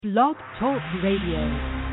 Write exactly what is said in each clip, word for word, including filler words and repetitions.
Blog Talk Radio.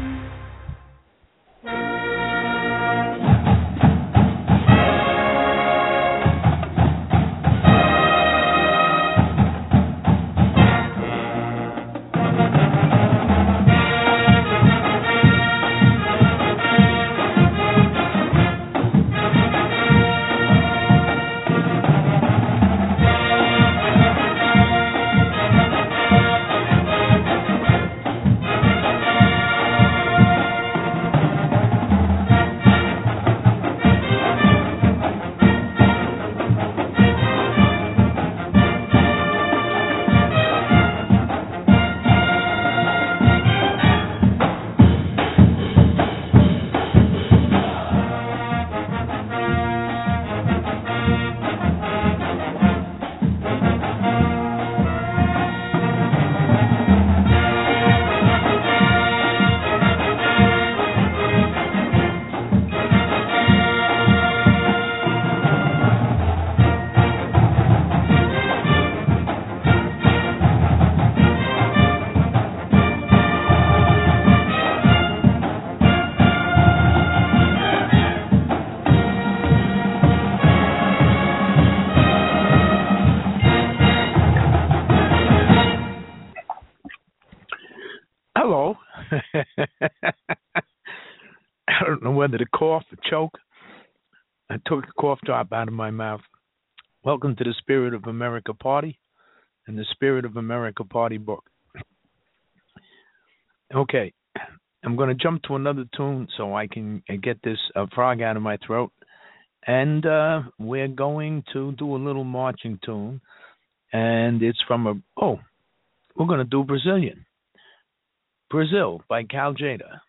Hello. I don't know whether to cough or choke. I took a cough drop out of my mouth. Welcome to the Spirit of America Party and the Spirit of America Party book. Okay, I'm going to jump to another tune so I can get this uh, frog out of my throat. And uh, we're going to do a little marching tune. And it's from a, oh, we're going to do Brazilian. Brazil by Cal Tjader.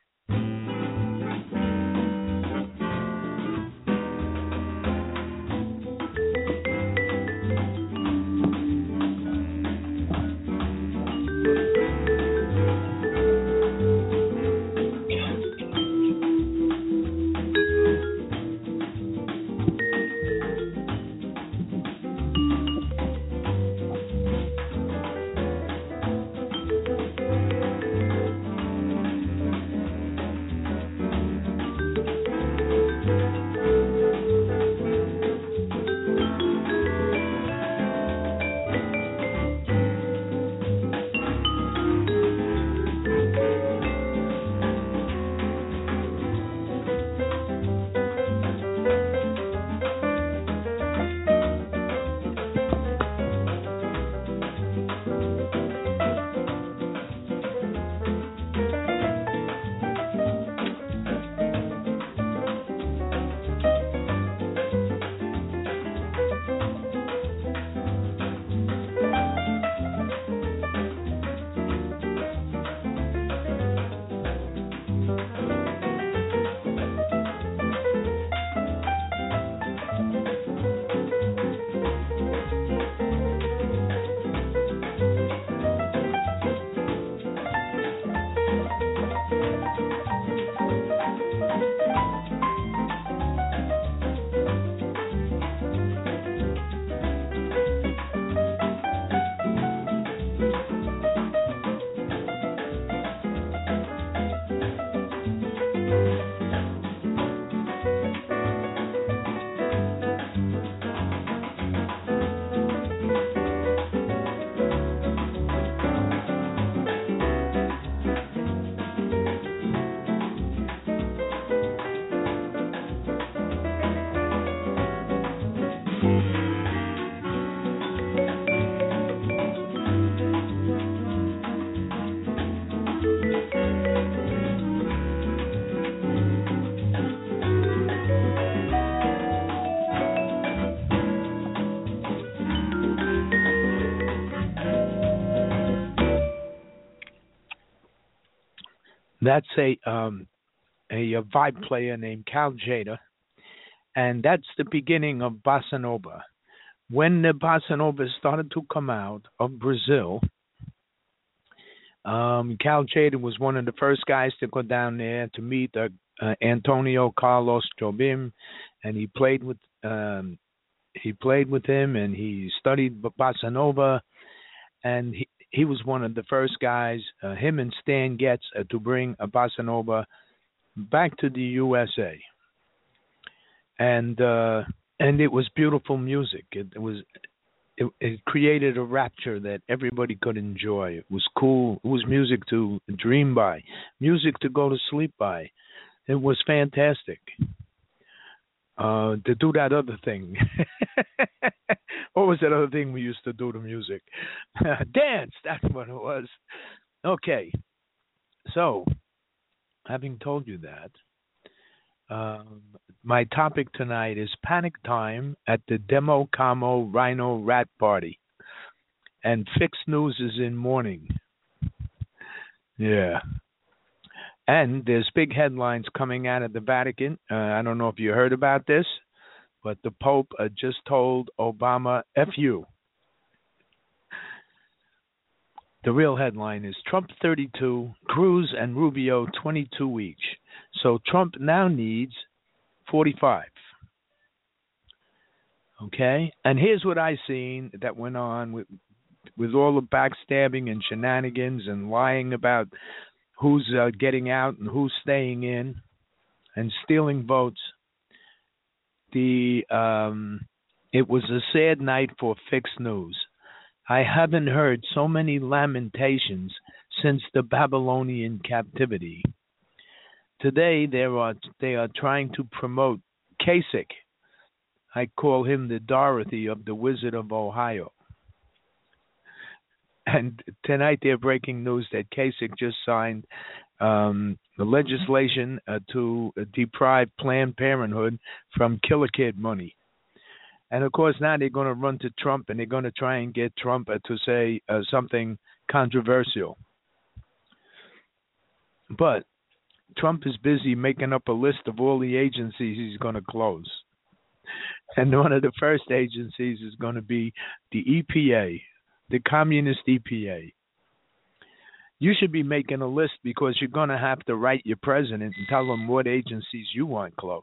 That's a um, a, a vibe player named Cal Tjader, and that's the beginning of Bossa Nova. When the Bossa Nova started to come out of Brazil, um, Cal Tjader was one of the first guys to go down there to meet uh, uh, Antonio Carlos Jobim, and he played with um, he played with him, and he studied Bossa Nova, and he, he was one of the first guys, uh, him and Stan Getz, uh, to bring a bossa nova back to the U S A. And uh, and it was beautiful music. It, it was it, it created a rapture that everybody could enjoy. It was cool. It was music to dream by, music to go to sleep by. It was fantastic. Uh, to do that other thing. What was that other thing we used to do to music? Dance, that's what it was. Okay, so having told you that, um, my topic tonight is panic time at the Demo Camo Rhino Rat Party. And fixed news is in mourning. Yeah. And there's big headlines coming out of the Vatican. Uh, I don't know if you heard about this, but the Pope uh, just told Obama, F you. The real headline is Trump thirty-two, Cruz and Rubio twenty-two each. So Trump now needs forty-five. Okay? And here's what I seen that went on with, with all the backstabbing and shenanigans and lying about who's uh, getting out and who's staying in, and stealing votes. The um, it was a sad night for fixed news. I haven't heard so many lamentations since the Babylonian captivity. Today they are they are trying to promote Kasich. I call him the Dorothy of the Wizard of Ohio. And tonight they're breaking news that Kasich just signed um, the legislation uh, to uh, deprive Planned Parenthood from Killer Kid money. And, of course, now they're going to run to Trump and they're going to try and get Trump uh, to say uh, something controversial. But Trump is busy making up a list of all the agencies he's going to close. And one of the first agencies is going to be the E P A. The Communist E P A. You should be making a list because you're going to have to write your president and tell him what agencies you want closed.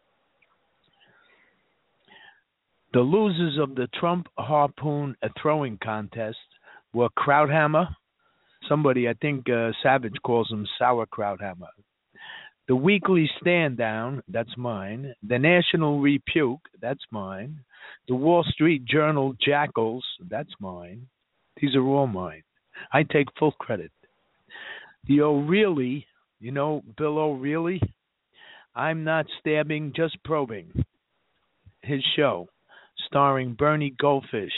The losers of the Trump harpoon throwing contest were Krauthammer. Somebody, I think uh, Savage calls him Sauerkrauthammer. The Weekly Stand Down, that's mine. The National Rebuke, that's mine. The Wall Street Journal Jackals, that's mine. These are all mine. I take full credit. The O'Reilly, you know, Bill O'Reilly, I'm Not Stabbing, Just Probing. His show, starring Bernie Goldfish,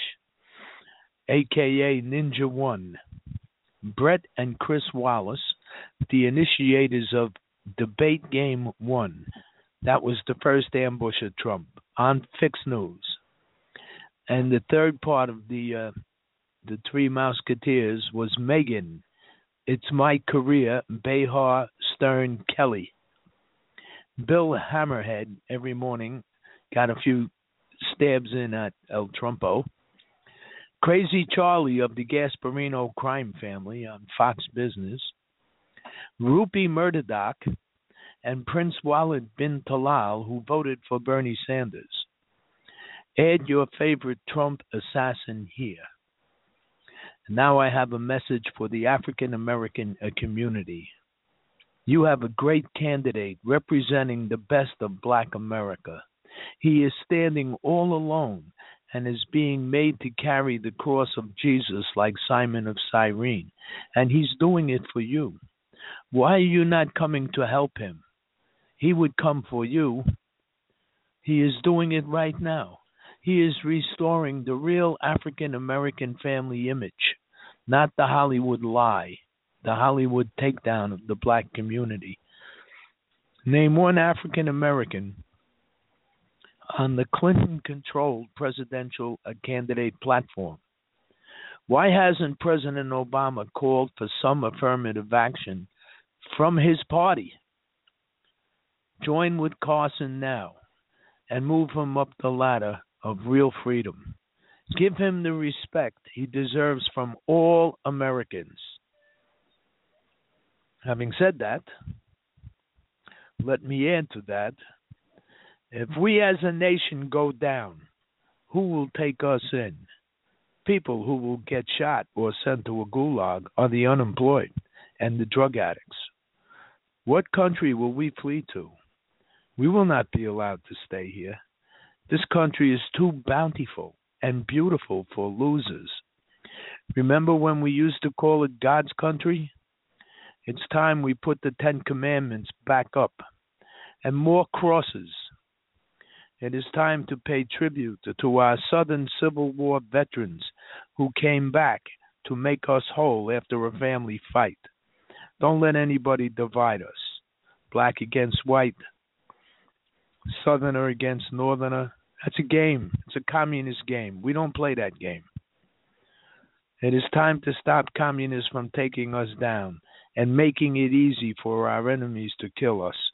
a k a. Ninja One. Brett and Chris Wallace, the initiators of Debate Game One. That was the first ambush of Trump on Fixed News. And the third part of the uh, the Three Musketeers was Megan. It's My Career, Behar, Stern, Kelly. Bill Hammerhead every morning got a few stabs in at El Trumpo. Crazy Charlie of the Gasparino crime family on Fox Business. Rupi Murdoch and Prince Walid bin Talal, who voted for Bernie Sanders. Add your favorite Trump assassin here. Now I have a message for the African American community. You have a great candidate representing the best of Black America. He is standing all alone and is being made to carry the cross of Jesus like Simon of Cyrene, and he's doing it for you. Why are you not coming to help him? He would come for you. He is doing it right now. He is restoring the real African American family image, not the Hollywood lie, the Hollywood takedown of the Black community. Name one African American on the Clinton-controlled presidential candidate platform. Why hasn't President Obama called for some affirmative action from his party? Join with Carson now and move him up the ladder of real freedom. Give him the respect he deserves from all Americans. Having said that, let me add to that. If we as a nation go down, who will take us in? people who will get shot or sent to a gulag are the unemployed and the drug addicts. What country will we flee to? We will not be allowed to stay here. This country is too bountiful and beautiful for losers. Remember when we used to call it God's country? It's time we put the Ten Commandments back up and more crosses. It is time to pay tribute to our Southern Civil War veterans who came back to make us whole after a family fight. Don't let anybody divide us. Black against white, Southerner against Northerner. That's a game. It's a communist game. We don't play that game. It is time to stop communists from taking us down and making it easy for our enemies to kill us.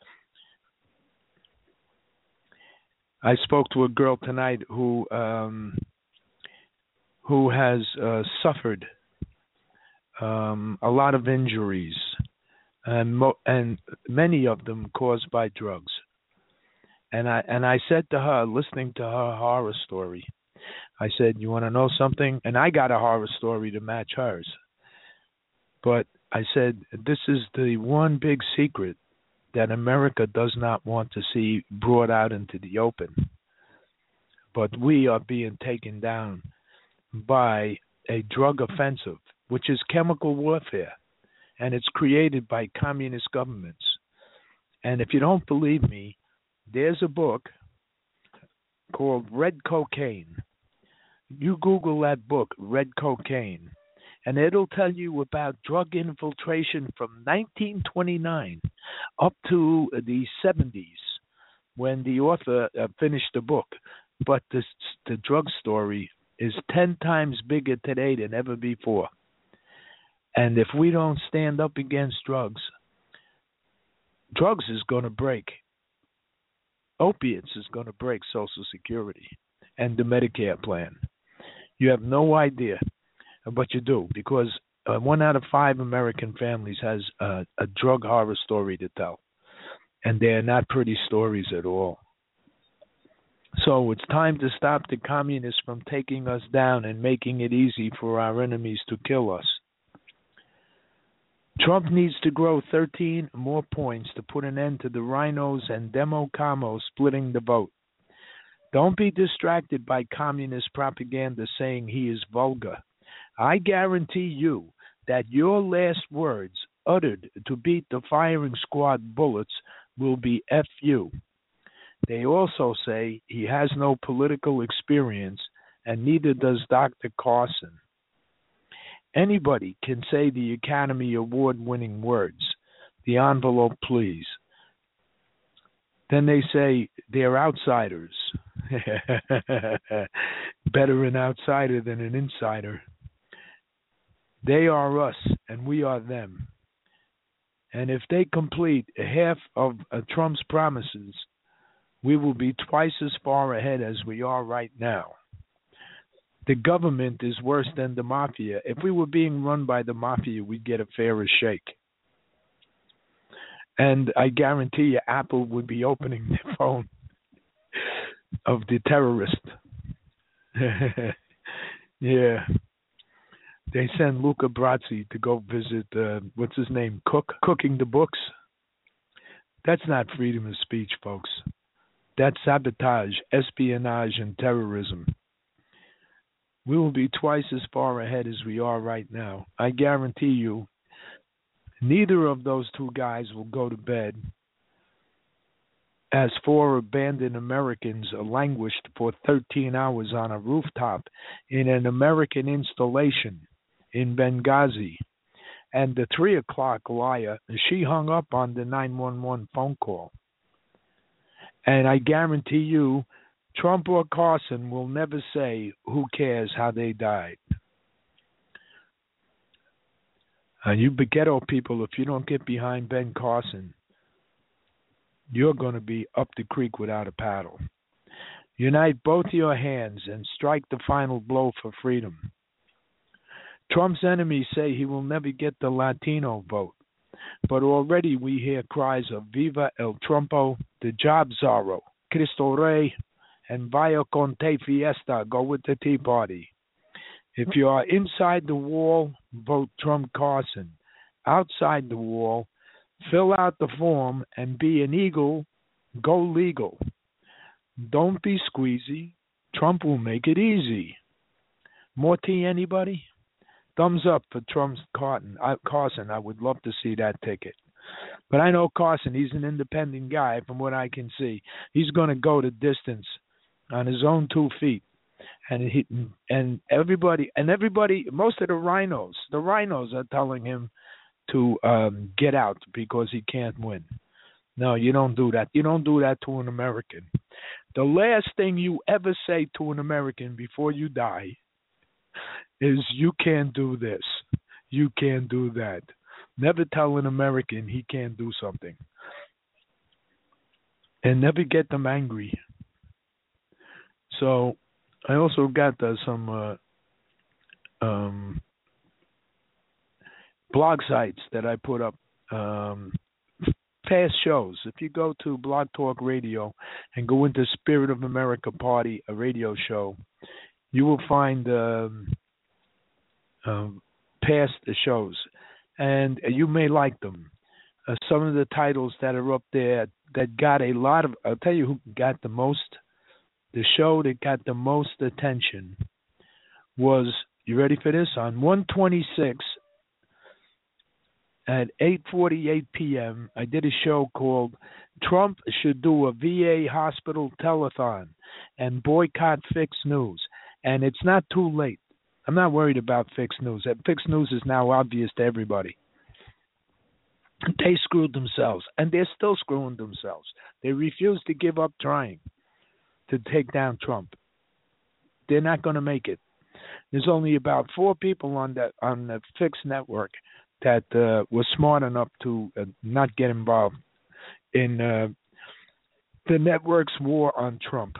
I spoke to a girl tonight who um, who has uh, suffered um, a lot of injuries, and mo- and many of them caused by drugs. And I and I said to her, listening to her horror story, I said, "You want to know something?" And I got a horror story to match hers. But I said, "This is the one big secret that America does not want to see brought out into the open. But we are being taken down by a drug offensive, which is chemical warfare, and it's created by communist governments. And if you don't believe me, there's a book called Red Cocaine. You Google that book, Red Cocaine, and it'll tell you about drug infiltration from nineteen twenty-nine up to the seventies when the author uh, finished the book. But this, the drug story is ten times bigger today than ever before. And if we don't stand up against drugs, drugs is going to break. Opiates is going to break Social Security and the Medicare plan. You have no idea, but you do, because uh, one out of five American families has uh, a drug horror story to tell, and they're not pretty stories at all. So it's time to stop the communists from taking us down and making it easy for our enemies to kill us. Trump needs to grow thirteen more points to put an end to the rhinos and Democamo splitting the vote. Don't be distracted by communist propaganda saying he is vulgar. I guarantee you that your last words uttered to beat the firing squad bullets will be F you. They also say he has no political experience, and neither does Doctor Carson. Anybody can say the Academy Award-winning words, the envelope, please. Then they say they're outsiders. Better an outsider than an insider. They are us, and we are them. And if they complete half of uh, Trump's promises, we will be twice as far ahead as we are right now. The government is worse than the mafia. If we were being run by the mafia, we'd get a fairer shake. And I guarantee you, Apple would be opening the phone of the terrorist. Yeah. They send Luca Brasi to go visit, uh, what's his name, Cook, cooking the books. That's not freedom of speech, folks. That's sabotage, espionage, and terrorism. We will be twice as far ahead as we are right now. I guarantee you, neither of those two guys will go to bed as four abandoned Americans languished for thirteen hours on a rooftop in an American installation in Benghazi. And the three o'clock liar, she hung up on the nine one one phone call. And I guarantee you, Trump or Carson will never say, who cares how they died. And you ghetto people, if you don't get behind Ben Carson, you're going to be up the creek without a paddle. Unite both your hands and strike the final blow for freedom. Trump's enemies say he will never get the Latino vote, but already we hear cries of Viva el Trumpo, the Job Zorro, Cristo Rey, and Vaya con te fiesta, go with the Tea Party. If you are inside the wall, vote Trump Carson. Outside the wall, fill out the form and be an eagle. Go legal. Don't be squeezy. Trump will make it easy. More tea, anybody? Thumbs up for Trump's Carson. I, Carson. I would love to see that ticket. But I know Carson, he's an independent guy from what I can see. He's going to go the distance on his own two feet. And he and everybody and everybody, most of the rhinos, the rhinos are telling him to um, get out because he can't win. No, you don't do that. You don't do that to an American. The last thing you ever say to an American before you die is, you can't do this. You can't do that. Never tell an American he can't do something. And never get them angry. So I also got uh, some uh, um, blog sites that I put up, um, past shows. If you go to Blog Talk Radio and go into Spirit of America Party, a radio show, you will find um, um, past shows, and you may like them. Uh, some of the titles that are up there that got a lot of, I'll tell you who got the most. The show that got the most attention was, you ready for this? On one twenty-six at eight forty-eight p.m., I did a show called Trump Should Do a V A Hospital Telethon and Boycott Fix News. And it's not too late. I'm not worried about Fix News. Fix News is now obvious to everybody. They screwed themselves, and they're still screwing themselves. They refuse to give up trying to take down Trump. They're not going to make it. There's only about four people on that on the Fix network that uh, were smart enough to uh, not get involved in uh, the network's war on Trump.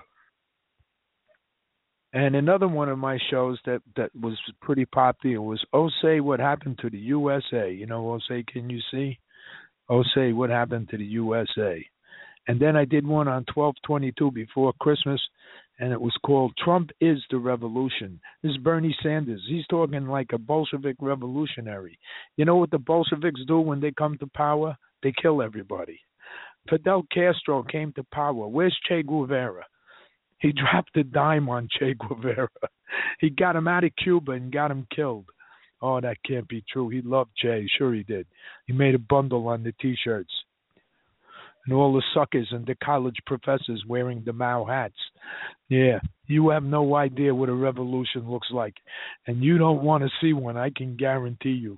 And another one of my shows that, that was pretty popular was Oh Say What Happened to the U S A. You know, Oh Say, Can You See? Oh Say What Happened to the U S A. And then I did one on twelve twenty-two before Christmas, and it was called Trump is the Revolution. This is Bernie Sanders. He's talking like a Bolshevik revolutionary. You know what the Bolsheviks do when they come to power? They kill everybody. Fidel Castro came to power. Where's Che Guevara? He dropped a dime on Che Guevara. He got him out of Cuba and got him killed. Oh, that can't be true. He loved Che. Sure he did. He made a bundle on the T-shirts. And all the suckers and the college professors wearing the Mao hats. Yeah, you have no idea what a revolution looks like. And you don't want to see one, I can guarantee you.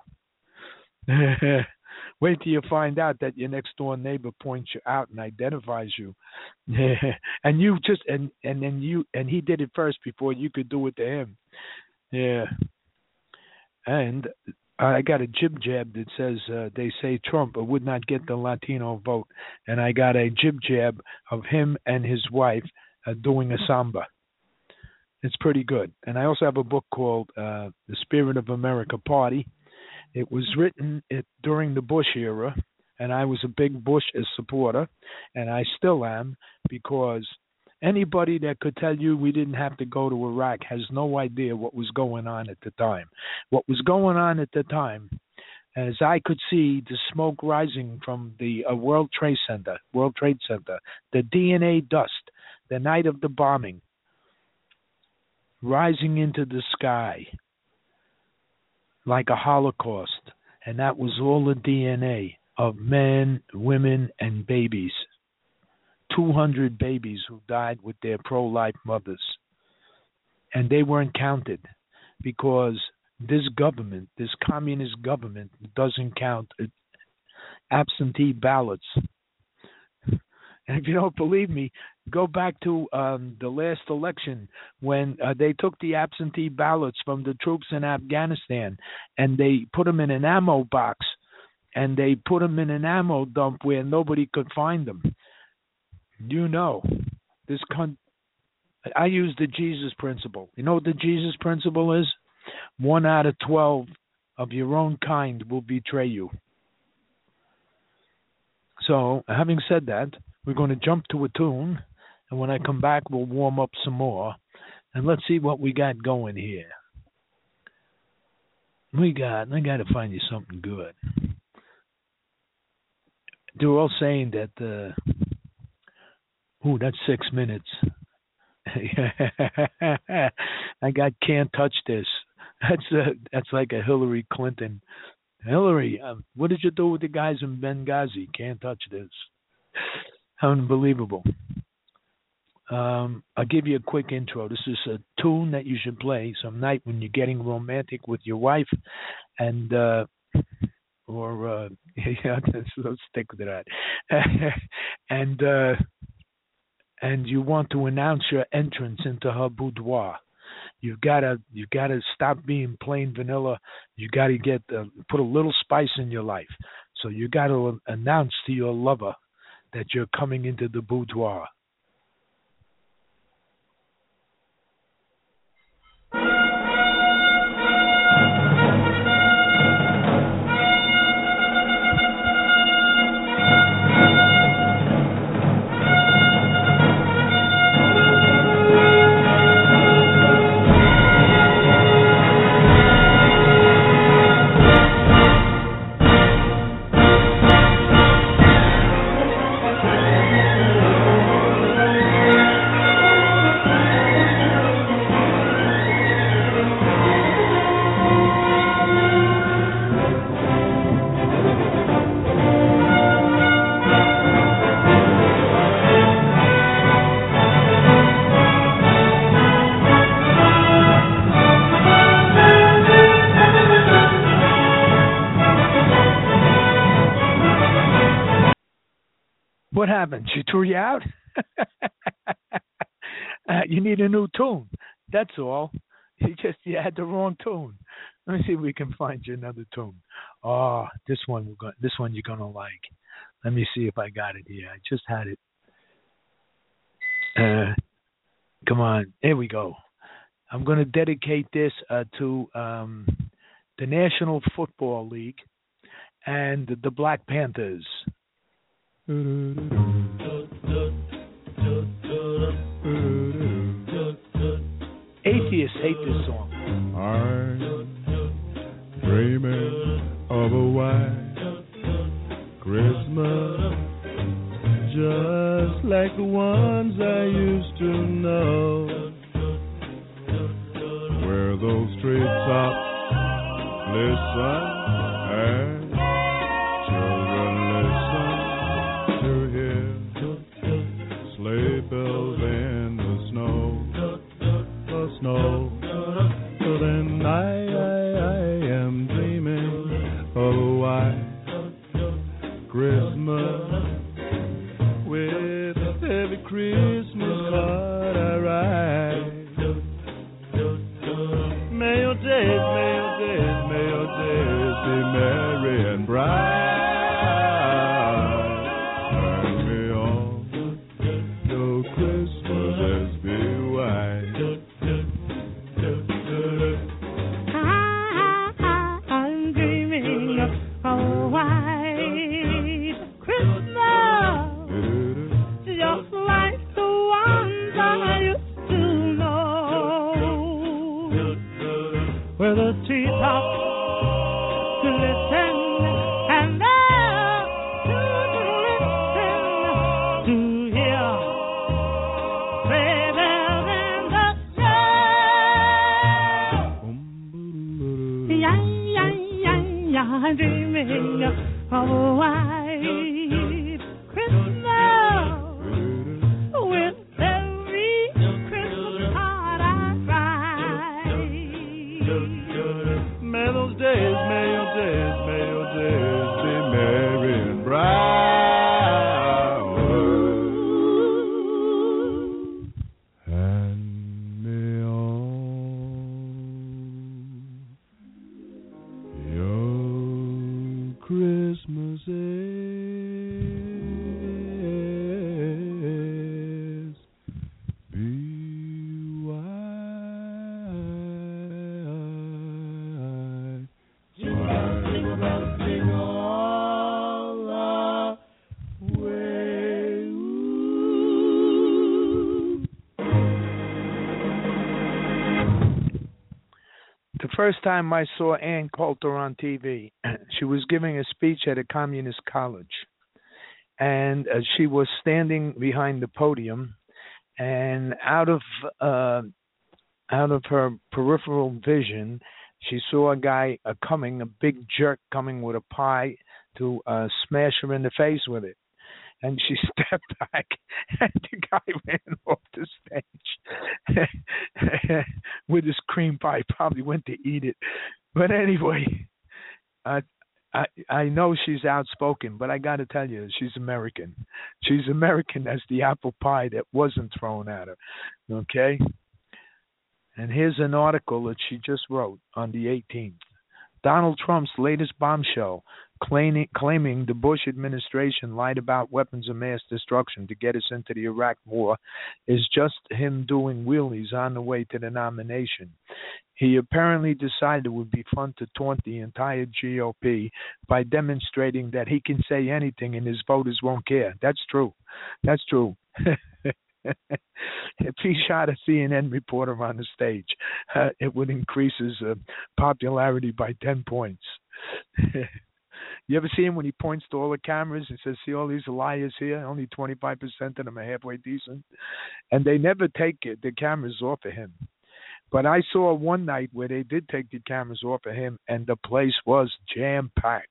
Wait till you find out that your next door neighbor points you out and identifies you. and you just and, and then you and he did it first before you could do it to him. Yeah. And I got a jib jab that says uh, they say Trump would not get the Latino vote, and I got a jib jab of him and his wife uh, doing a samba. It's pretty good. And I also have a book called uh, The Spirit of America Party. It was written it, during the Bush era, and I was a big Bush supporter, and I still am, because anybody that could tell you we didn't have to go to Iraq has no idea what was going on at the time. What was going on at the time, as I could see the smoke rising from the uh, World Trade Center, World Trade Center, the D N A dust, the night of the bombing, rising into the sky like a Holocaust, and that was all the D N A of men, women, and babies. two hundred babies who died with their pro-life mothers. And they weren't counted because this government, this communist government, doesn't count absentee ballots. And if you don't believe me, go back to um, the last election when uh, they took the absentee ballots from the troops in Afghanistan and they put them in an ammo box and they put them in an ammo dump where nobody could find them. You know, this con- I use the Jesus principle. You know what the Jesus principle is? One out of twelve of your own kind will betray you. So, having said that, we're going to jump to a tune, and when I come back, we'll warm up some more, and let's see what we got going here. We got. I got to find you something good. They're all saying that. Uh, ooh, that's six minutes. I got can't touch this. That's a, that's like a Hillary Clinton. Hillary, um, what did you do with the guys in Benghazi? Can't touch this. Unbelievable. Um, I'll give you a quick intro. This is a tune that you should play some night when you're getting romantic with your wife, and uh, or uh, yeah, let's, let's stick with that. and uh, and you want to announce your entrance into her boudoir. You've gotta you gotta stop being plain vanilla. You gotta get uh, put a little spice in your life. So you gotta announce to your lover that you're coming into the boudoir. What happened? She threw you out? uh, you need a new tune. That's all. You just you had the wrong tune. Let me see if we can find you another tune. Oh, this one we're going. This one you're gonna like. Let me see if I got it here. I just had it. Uh, come on. Here we go. I'm going to dedicate this uh, to um, the National Football League and the Black Panthers. Atheists hate this song. I'm dreaming of a white Christmas, just like the ones I used to know, where those treetops listen and children listen to hear sleigh bells in the snow, the snow. So then I, I, I am dreaming of a white Christmas, with every Christmas card I write. May your days, may your days, may your days be merry and bright. Turn me on, your Christmases be white. I, I'm dreaming of a white Christmas, just like the ones I used to know, where the treetops glisten and the children listen to hear sleigh bells in the snow. Yeah, yeah, yeah, yeah, I'm dreaming of a white Christmas, with every Christmas card I write. May those days, may your days, may your days be merry and bright. Hand me on your Christmases first time I saw Ann Coulter on T V, she was giving a speech at a communist college. And uh, she was standing behind the podium, and out of uh, out of her peripheral vision, she saw a guy uh, coming, a big jerk coming with a pie to uh, smash her in the face with it. And she stepped back, and the guy ran off the stage with his cream pie. Probably went to eat it. But anyway, uh, I I know she's outspoken, but I got to tell you, she's American. She's American as the apple pie that wasn't thrown at her. Okay? And here's an article that she just wrote on the eighteenth. Donald Trump's latest bombshell, claiming, claiming the Bush administration lied about weapons of mass destruction to get us into the Iraq war, is just him doing wheelies on the way to the nomination. He apparently decided it would be fun to taunt the entire G O P by demonstrating that he can say anything and his voters won't care. That's true. That's true. If he shot a C N N reporter on the stage, uh, it would increase his uh, popularity by ten points. You ever see him when he points to all the cameras and says, see all these liars here? Only twenty-five percent of them are halfway decent. And they never take it, the cameras off of him. But I saw one night where they did take the cameras off of him, and the place was jam-packed.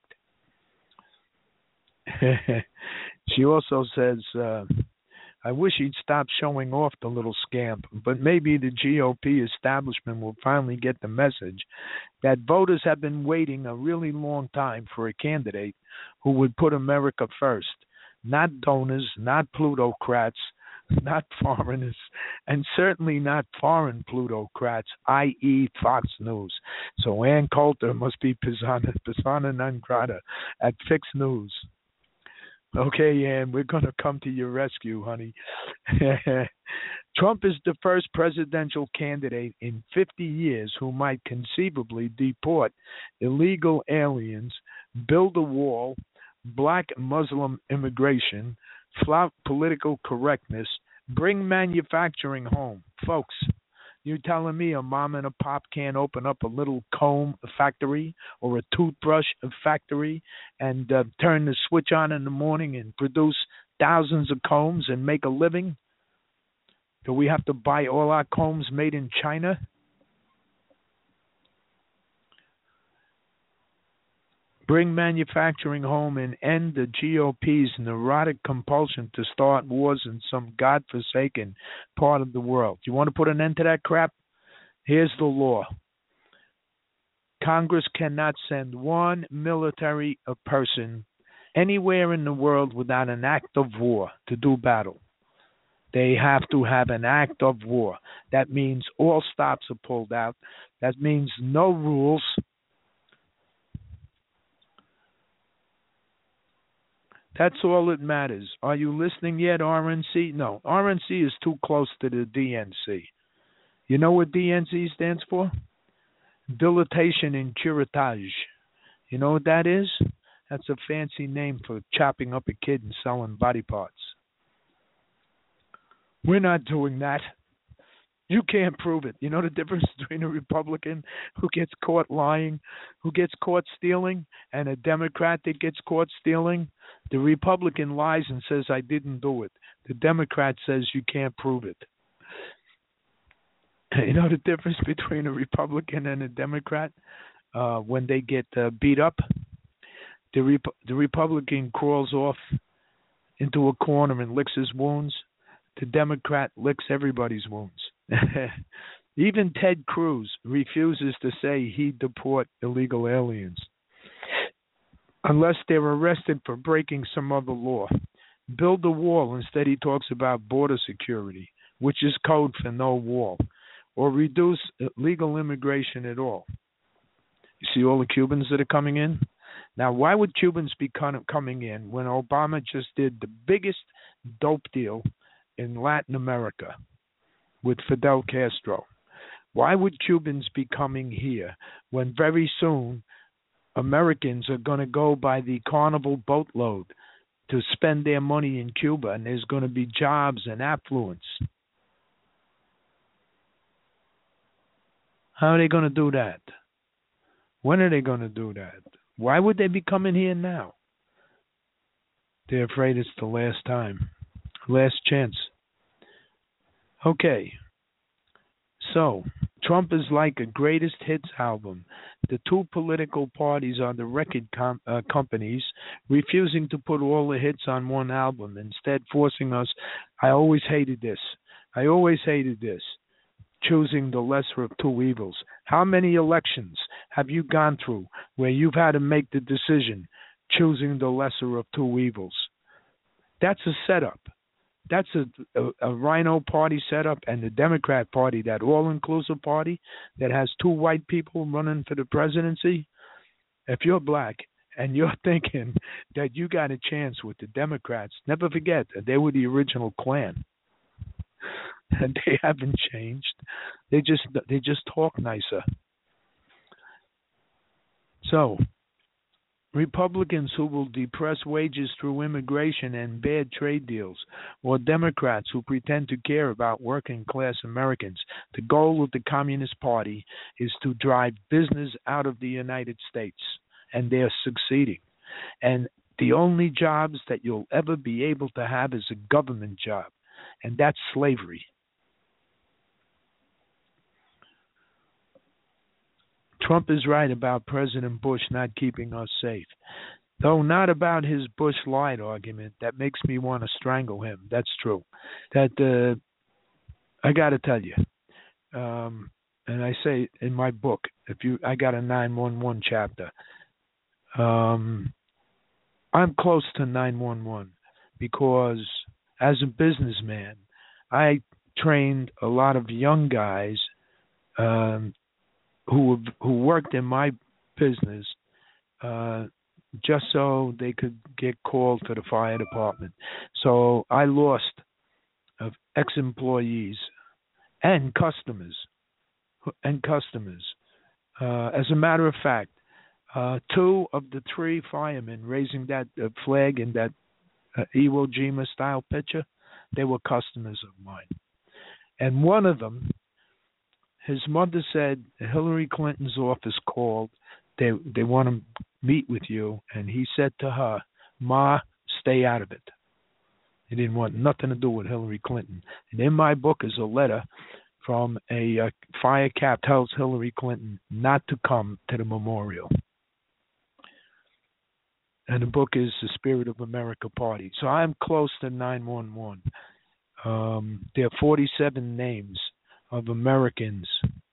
She also says, uh, I wish he'd stop showing off the little scamp, but maybe the G O P establishment will finally get the message that voters have been waiting a really long time for a candidate who would put America first, not donors, not plutocrats, not foreigners, and certainly not foreign plutocrats, that is. Fox News. So Ann Coulter must be persona, persona non grata at Fix News. Okay, Ann, we're going to come to your rescue, honey. Trump is the first presidential candidate in fifty years who might conceivably deport illegal aliens, build a wall, black Muslim immigration, flout political correctness, bring manufacturing home. Folks, you telling me a mom and a pop can't open up a little comb factory or a toothbrush factory and uh, turn the switch on in the morning and produce thousands of combs and make a living? Do we have to buy all our combs made in China? Bring manufacturing home and end the G O P's neurotic compulsion to start wars in some godforsaken part of the world. You want to put an end to that crap? Here's the law. Congress cannot send one military person anywhere in the world without an act of war to do battle. They have to have an act of war. That means all stops are pulled out. That means no rules. That's all that matters. Are you listening yet, R N C? No, R N C is too close to the D N C. You know what D N C stands for? Dilatation and curettage. You know what that is? That's a fancy name for chopping up a kid and selling body parts. We're not doing that. You can't prove it. You know the difference between a Republican who gets caught lying, who gets caught stealing, and a Democrat that gets caught stealing? The Republican lies and says, I didn't do it. The Democrat says you can't prove it. You know the difference between a Republican and a Democrat uh, when they get uh, beat up? The, Rep- the Republican crawls off into a corner and licks his wounds. The Democrat licks everybody's wounds. Even Ted Cruz refuses to say he'd deport illegal aliens unless they're arrested for breaking some other law. Build a wall. Instead, he talks about border security, which is code for no wall, or reduce legal immigration at all. You see all the Cubans that are coming in? Now, why would Cubans be coming in when Obama just did the biggest dope deal in Latin America with Fidel Castro? Why would Cubans be coming here when very soon Americans are going to go by the Carnival boatload to spend their money in Cuba, and there's going to be jobs and affluence? How are they going to do that? When are they going to do that? Why would they be coming here now? They're afraid it's the last time, last chance. Okay. So, Trump is like a greatest hits album. The two political parties are the record com- uh, companies refusing to put all the hits on one album, instead forcing us. I always hated this. I always hated this. Choosing the lesser of two evils. How many elections have you gone through where you've had to make the decision, choosing the lesser of two evils? That's a setup. That's a, a, a Rhino party setup, and the Democrat Party, that all-inclusive party that has two white people running for the presidency. If you're black and you're thinking that you got a chance with the Democrats, never forget that they were the original Klan. And they haven't changed. They just they just talk nicer. So, Republicans who will depress wages through immigration and bad trade deals, or Democrats who pretend to care about working class Americans. The goal of the Communist Party is to drive business out of the United States, and they're succeeding. And the only jobs that you'll ever be able to have is a government job, and that's slavery. Trump is right about President Bush not keeping us safe. Though not about his Bush lied argument. That makes me want to strangle him. That's true. That uh, I got to tell you, um, and I say in my book, if you, I got a nine one one chapter. Um, I'm close to nine one one because as a businessman, I trained a lot of young guys um, who who worked in my business uh, just so they could get called to the fire department. So I lost uh, ex-employees and customers and customers. Uh, as a matter of fact, uh, two of the three firemen raising that uh, flag in that uh, Iwo Jima style picture, they were customers of mine. And one of them, his mother said Hillary Clinton's office called. They they want to meet with you, and he said to her, "Ma, stay out of it." He didn't want nothing to do with Hillary Clinton. And in my book is a letter from a uh, fire cap tells Hillary Clinton not to come to the memorial. And the book is The Spirit of America Party. So I'm close to nine one one. Um, there are forty-seven names of Americans,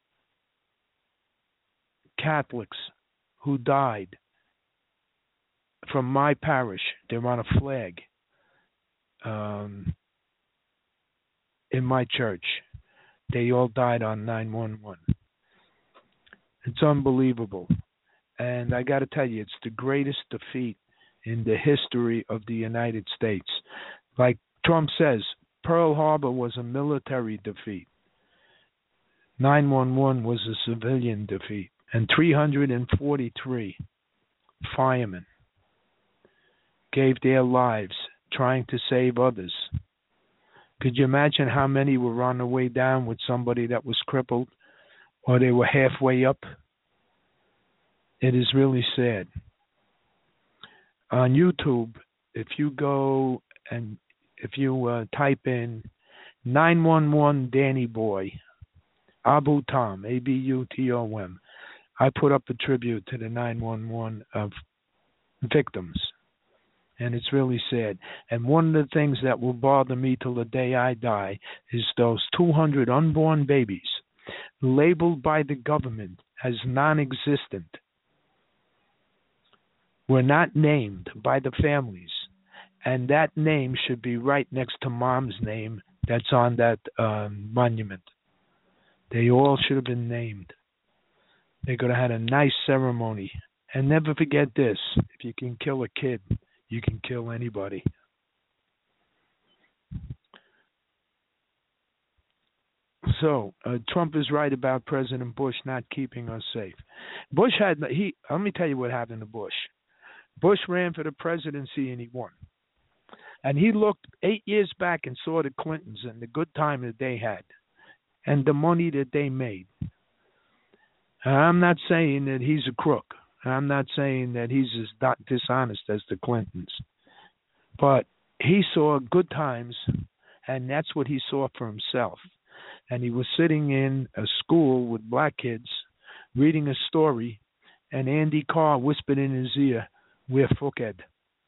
Catholics, who died from my parish. They're on a flag um, in my church. They all died on nine one one. It's unbelievable. And I got to tell you, it's the greatest defeat in the history of the United States. Like Trump says, Pearl Harbor was a military defeat. nine one one was a civilian defeat. And three hundred forty-three firemen gave their lives trying to save others. Could you imagine how many were on the way down with somebody that was crippled, or they were halfway up? It is really sad. On YouTube, if you go and if you uh, type in nine one one Danny Boy, Abu Tom, A B U T O M, I put up a tribute to the nine one one of victims. And it's really sad. And one of the things that will bother me till the day I die is those two hundred unborn babies labeled by the government as non-existent, were not named by the families. And that name should be right next to mom's name that's on that um, monument. They all should have been named. They could have had a nice ceremony. And never forget this, if you can kill a kid, you can kill anybody. So, uh, Trump is right about President Bush not keeping us safe. Bush had, he. let me tell you what happened to Bush. Bush ran for the presidency and he won. And he looked eight years back and saw the Clintons and the good time that they had and the money that they made. I'm not saying that he's a crook. I'm not saying that he's as do- dishonest as the Clintons. But he saw good times, and that's what he saw for himself. And he was sitting in a school with black kids, reading a story, and Andy Carr whispered in his ear, "We're fucked.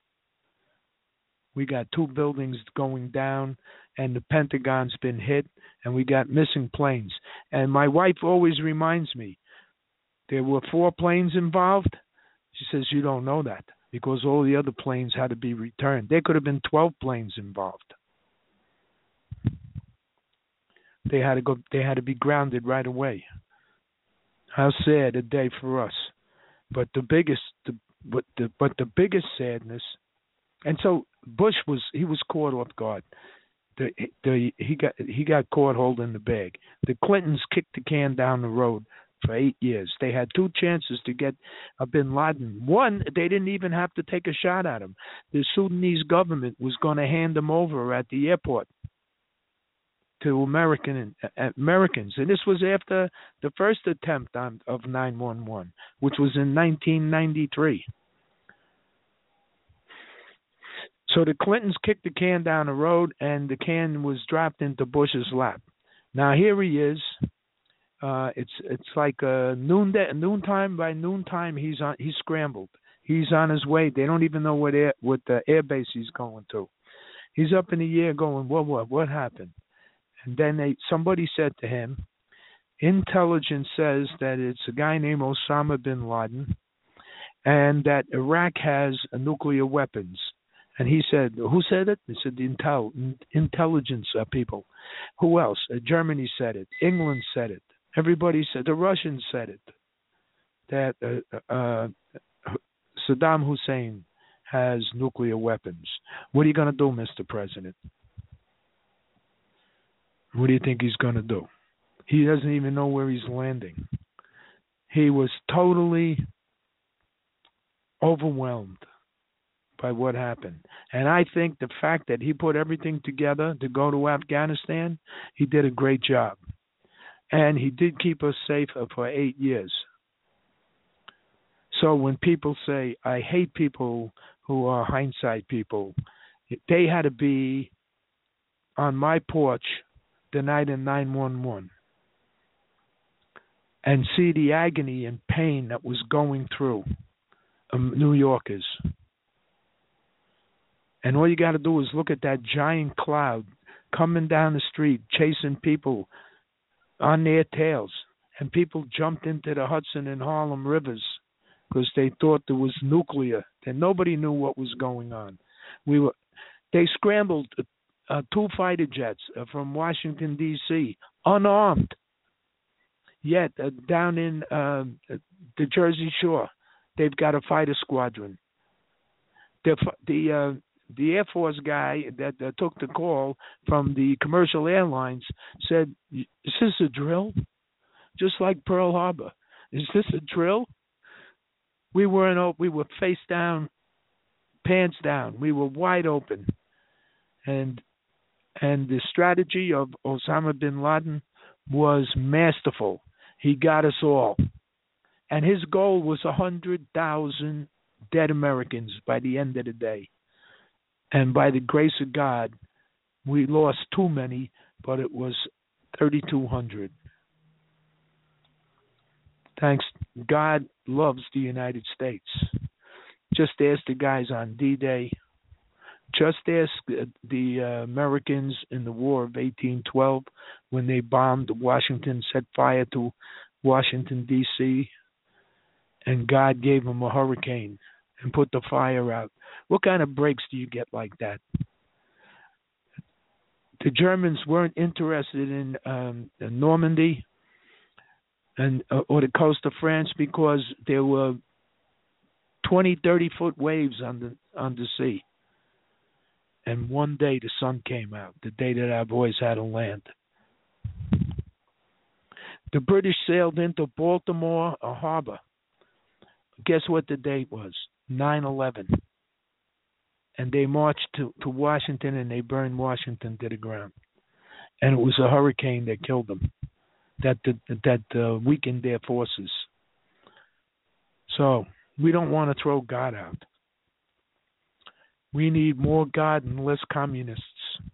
We got two buildings going down, and the Pentagon's been hit, and we got missing planes." And my wife always reminds me, there were four planes involved. She says, "You don't know that, because all the other planes had to be returned. There could have been twelve planes involved. They had to go. They had to be grounded right away." How sad a day for us. But the biggest, the, but the but the biggest sadness, and so Bush was he was caught off guard. The the he got he got caught holding the bag. The Clintons kicked the can down the road for eight years. They had two chances to get a Bin Laden. One, they didn't even have to take a shot at him. The Sudanese government was going to hand him over at the airport to American uh, Americans, and this was after the first attempt on of nine one one, which was in nineteen ninety-three. So the Clintons kicked the can down the road, and the can was dropped into Bush's lap. Now here he is. Uh, it's it's like uh, noonday, noontime. By noontime, he's on. He's scrambled. He's on his way. They don't even know what air, what the air base he's going to. He's up in the air, going, "What what what happened?" And then they, somebody said to him, "Intelligence says that it's a guy named Osama bin Laden, and that Iraq has a nuclear weapons." And he said, "Who said it?" He said, "The intel, intelligence uh, people." Who else? Uh, Germany said it. England said it. Everybody said. The Russians said it. That uh, uh, Saddam Hussein has nuclear weapons. What are you going to do, Mister President? What do you think he's going to do? He doesn't even know where he's landing. He was totally overwhelmed by what happened. And I think the fact that he put everything together to go to Afghanistan, he did a great job. And he did keep us safe for eight years. So when people say, I hate people who are hindsight people, they had to be on my porch the night in nine one one and see the agony and pain that was going through um, New Yorkers. And all you got to do is look at that giant cloud coming down the street, chasing people on their tails. And people jumped into the Hudson and Harlem rivers because they thought there was nuclear. And nobody knew what was going on. We were, they scrambled uh, two fighter jets uh, from Washington, D C, unarmed. Yet uh, down in uh, the Jersey Shore, they've got a fighter squadron. The the uh, the Air Force guy that uh, took the call from the commercial airlines said, "Is this a drill? Just like Pearl Harbor? Is this a drill?" We weren't. We were face down, pants down. We were wide open, and and the strategy of Osama bin Laden was masterful. He got us all, and his goal was a hundred thousand dead Americans by the end of the day. And by the grace of God, we lost too many, but it was thirty-two hundred. Thanks. God loves the United States. Just ask the guys on D-Day. Just ask the uh, Americans in the War of eighteen twelve when they bombed Washington, set fire to Washington, D C, and God gave them a hurricane and put the fire out. What kind of breaks do you get like that? The Germans weren't interested in um, Normandy and uh, or the coast of France because there were twenty, thirty foot waves on the on the sea. And one day the sun came out, the day that our boys had to land. The British sailed into Baltimore a harbor. Guess what the date was? nine eleven. And they marched to, to Washington and they burned Washington to the ground. And it was a hurricane that killed them, that that, that uh, weakened their forces. So we don't want to throw God out. We need more God and less communists.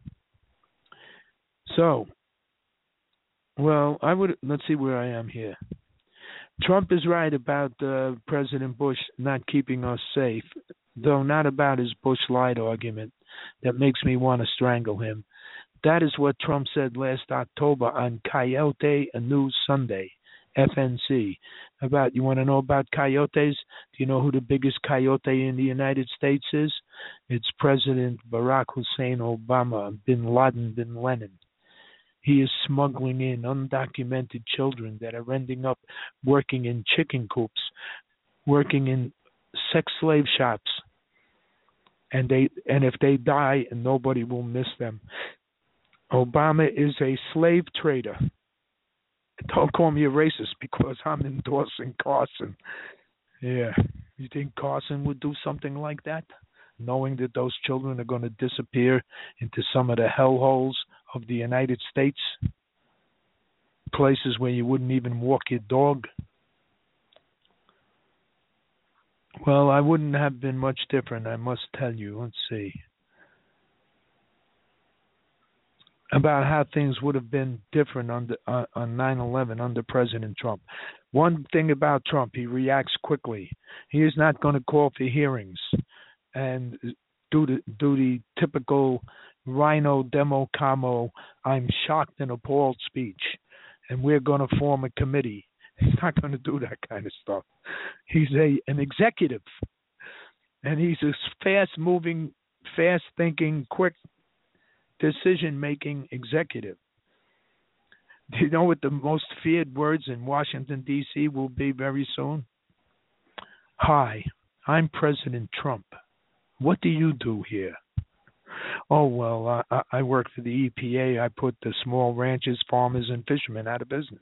So, well, I would let's see where I am here. Trump is right about uh, President Bush not keeping us safe, though not about his Bush lied argument that makes me want to strangle him. That is what Trump said last October on Coyote News Sunday, F N C. About, you want to know about coyotes? Do you know who the biggest coyote in the United States is? It's President Barack Hussein Obama, Bin Laden, Bin Laden. He is smuggling in undocumented children that are ending up working in chicken coops, working in sex slave shops, and they and if they die, nobody will miss them. Obama is a slave trader. Don't call me a racist because I'm endorsing Carson. Yeah, you think Carson would do something like that, knowing that those children are going to disappear into some of the hellholes of the United States, places where you wouldn't even walk your dog? Well, I wouldn't have been much different, I must tell you. Let's see. About how things would have been different under, uh, on nine eleven under President Trump. One thing about Trump, he reacts quickly. He is not going to call for hearings and do the, do the typical Rhino Demo Camo, I'm shocked and appalled speech, and we're going to form a committee. He's not going to do that kind of stuff. He's a an executive, and he's a fast-moving, fast-thinking, quick decision-making executive. Do you know what the most feared words in Washington, D C will be very soon? Hi, I'm President Trump. What do you do here? Oh, well, I, I work for the E P A. I put the small ranchers, farmers, and fishermen out of business.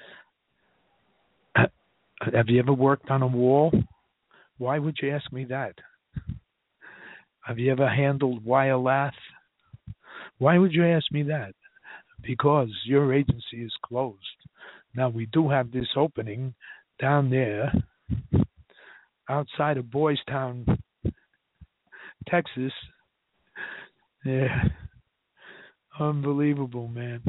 Have you ever worked on a wall? Why would you ask me that? Have you ever handled wire lath? Why would you ask me that? Because your agency is closed. Now, we do have this opening down there outside of Boys Town, Texas. Yeah. Unbelievable, man.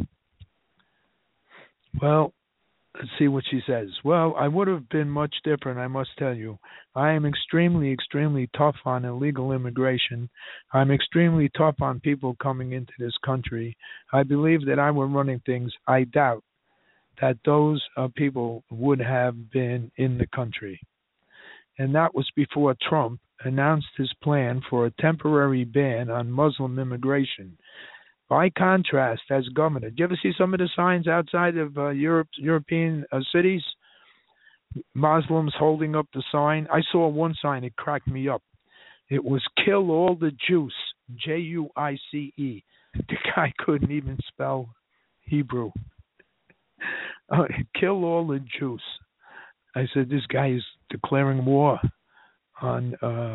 Well, let's see what she says. Well, I would have been much different, I must tell you. I am extremely, extremely tough on illegal immigration. I'm extremely tough on people coming into this country. I believe that I were running things. I doubt that those uh, people would have been in the country. And that was before Trump announced his plan for a temporary ban on Muslim immigration. By contrast, as governor, do you ever see some of the signs outside of uh, Europe, European uh, cities? Muslims holding up the sign. I saw one sign, it cracked me up. It was kill all the Jews, J U I C E. The guy couldn't even spell Hebrew. Uh, kill all the Jews. I said, this guy is declaring war on uh,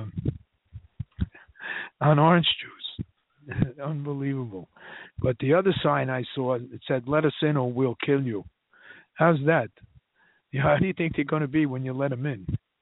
on orange Jews. Unbelievable. But the other sign I saw, it said, let us in or we'll kill you. How's that? Yeah, how do you think they're going to be when you let them in?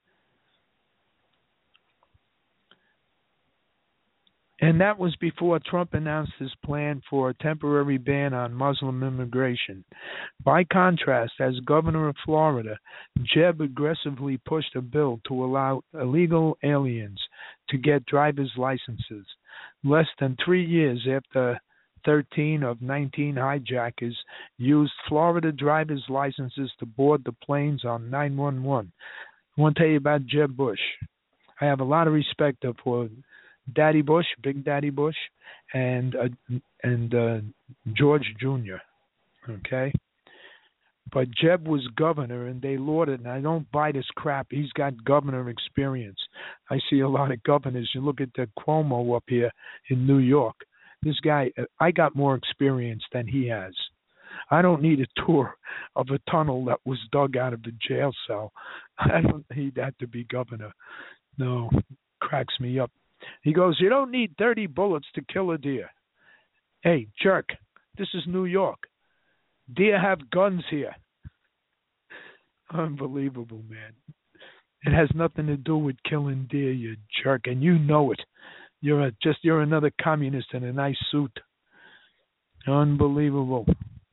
And that was before Trump announced his plan for a temporary ban on Muslim immigration. By contrast, as governor of Florida, Jeb aggressively pushed a bill to allow illegal aliens to get driver's licenses. Less than three years after thirteen of nineteen hijackers used Florida driver's licenses to board the planes on nine one one. I want to tell you about Jeb Bush. I have a lot of respect for Daddy Bush, Big Daddy Bush, and uh, and uh, George Junior Okay? But Jeb was governor, and they lauded, and I don't buy this crap. He's got governor experience. I see a lot of governors. You look at the Cuomo up here in New York. This guy, I got more experience than he has. I don't need a tour of a tunnel that was dug out of the jail cell. I don't need that to be governor. No, cracks me up. He goes, you don't need thirty bullets to kill a deer. Hey, jerk, this is New York. Deer have guns here. Unbelievable, man. It has nothing to do with killing deer, you jerk, and you know it. You're a, just you're another communist in a nice suit. Unbelievable.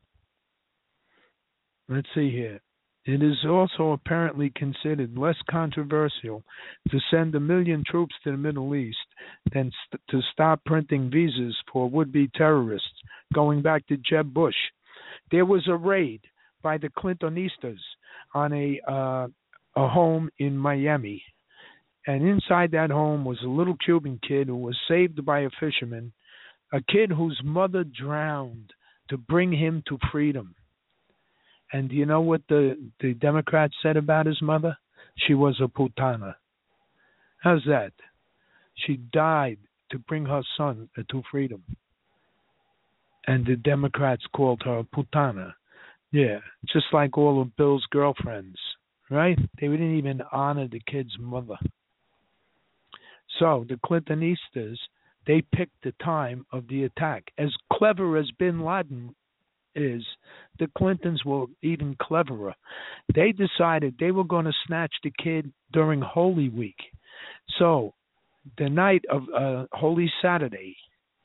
Let's see here. It is also apparently considered less controversial to send a million troops to the Middle East than st- to stop printing visas for would-be terrorists. Going back to Jeb Bush, there was a raid by the Clintonistas on a uh, a home in Miami, and inside that home was a little Cuban kid who was saved by a fisherman, a kid whose mother drowned to bring him to freedom. And do you know what the, the Democrats said about his mother? She was a putana. How's that? She died to bring her son to freedom. And the Democrats called her a putana. Yeah, just like all of Bill's girlfriends, right? They didn't even honor the kid's mother. So the Clintonistas, they picked the time of the attack. As clever as bin Laden is, the Clintons were even cleverer. They decided they were going to snatch the kid during Holy Week. So the night of uh, Holy Saturday,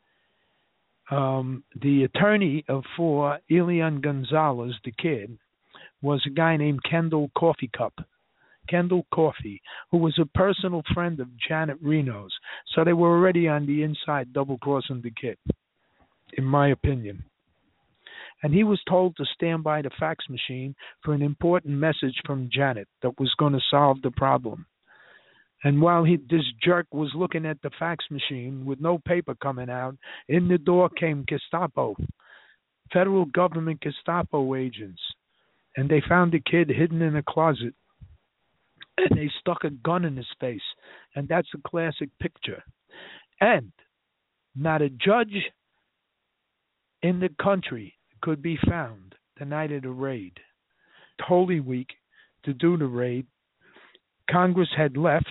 um, the attorney for Elian Gonzalez, the kid, was a guy named Kendall Coffee Cup. Kendall Coffee, who was a personal friend of Janet Reno's. So they were already on the inside double-crossing the kid, in my opinion. And he was told to stand by the fax machine for an important message from Janet that was going to solve the problem. And while he, this jerk was looking at the fax machine with no paper coming out, in the door came Gestapo, federal government Gestapo agents. And they found the kid hidden in a closet. And they stuck a gun in his face. And that's a classic picture. And not a judge in the country could be found the night of the raid. Holy Week, to do the raid, Congress had left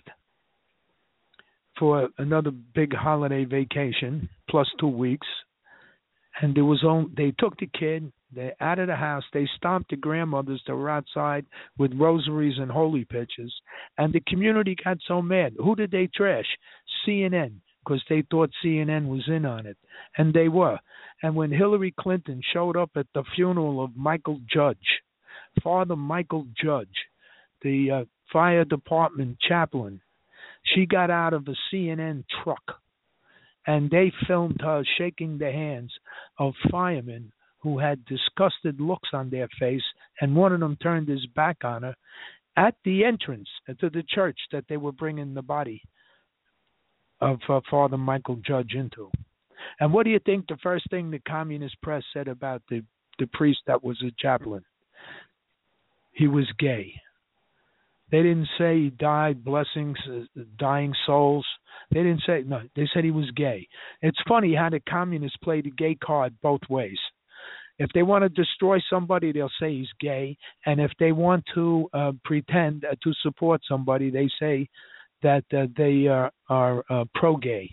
for another big holiday vacation, plus two weeks, and there was only, they took the kid, they out of the house, they stomped the grandmothers that were outside with rosaries and holy pitchers, and the community got so mad. Who did they trash? C N N. Because they thought C N N was in on it. And they were. And when Hillary Clinton showed up at the funeral of Michael Judge, Father Michael Judge, the uh, fire department chaplain, she got out of a C N N truck, and they filmed her shaking the hands of firemen who had disgusted looks on their face, and one of them turned his back on her at the entrance to the church that they were bringing the body of uh, Father Michael Judge into. And what do you think the first thing the communist press said about the, the priest that was a chaplain? He was gay. They didn't say he died blessings, uh, dying souls. They didn't say, no, they said he was gay. It's funny how the communists play the gay card both ways. If they want to destroy somebody, they'll say he's gay. And if they want to uh, pretend uh, to support somebody, they say that uh, they uh, are uh, pro-gay.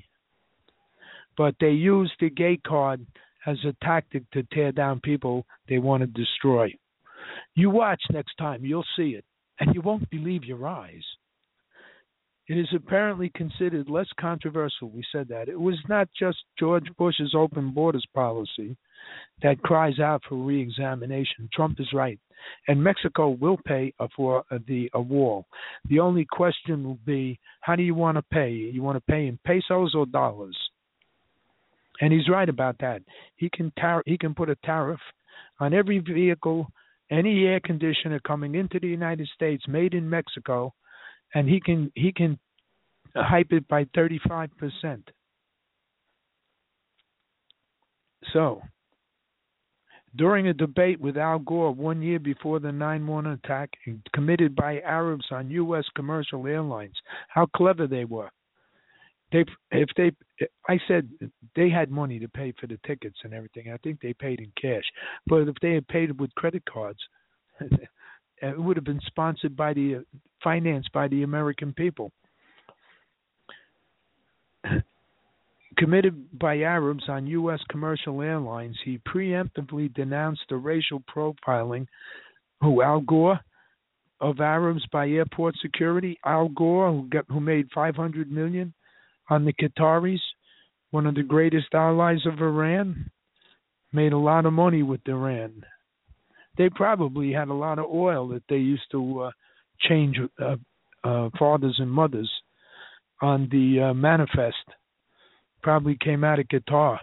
But they use the gay card as a tactic to tear down people they want to destroy. You watch next time, you'll see it, and you won't believe your eyes. It is apparently considered less controversial, we said that. It was not just George Bush's open borders policy that cries out for re-examination. Trump is right. And Mexico will pay for the a wall. The only question will be, how do you want to pay? You want to pay in pesos or dollars? And he's right about that. He can tar- he can put a tariff on every vehicle, any air conditioner coming into the United States made in Mexico, and he can he can hype it by thirty-five percent. So, during a debate with Al Gore one year before the nine one one attack committed by Arabs on U S commercial airlines, how clever they were. They, if they, I said they had money to pay for the tickets and everything. I think they paid in cash. But if they had paid with credit cards, it would have been sponsored by the, financed by the American people. Committed by Arabs on U S commercial airlines, he preemptively denounced the racial profiling who Al Gore of Arabs by airport security. Al Gore, who, got, who made five hundred million on the Qataris, one of the greatest allies of Iran, made a lot of money with Iran. They probably had a lot of oil that they used to uh, change uh, uh, fathers and mothers on the uh, manifest. Probably came out of Qatar.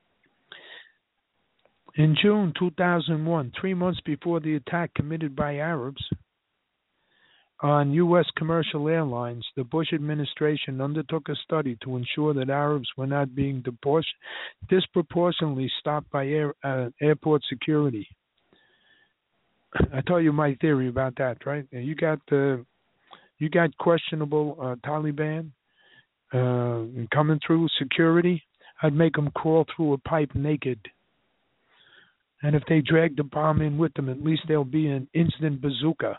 In June two thousand one, three months before the attack committed by Arabs on U S commercial airlines, the Bush administration undertook a study to ensure that Arabs were not being disproportionately stopped by air, uh, airport security. I told you my theory about that, right? You got uh, you got questionable uh, Taliban uh, coming through security. I'd make them crawl through a pipe naked. And if they drag the bomb in with them, at least there'll be an instant bazooka.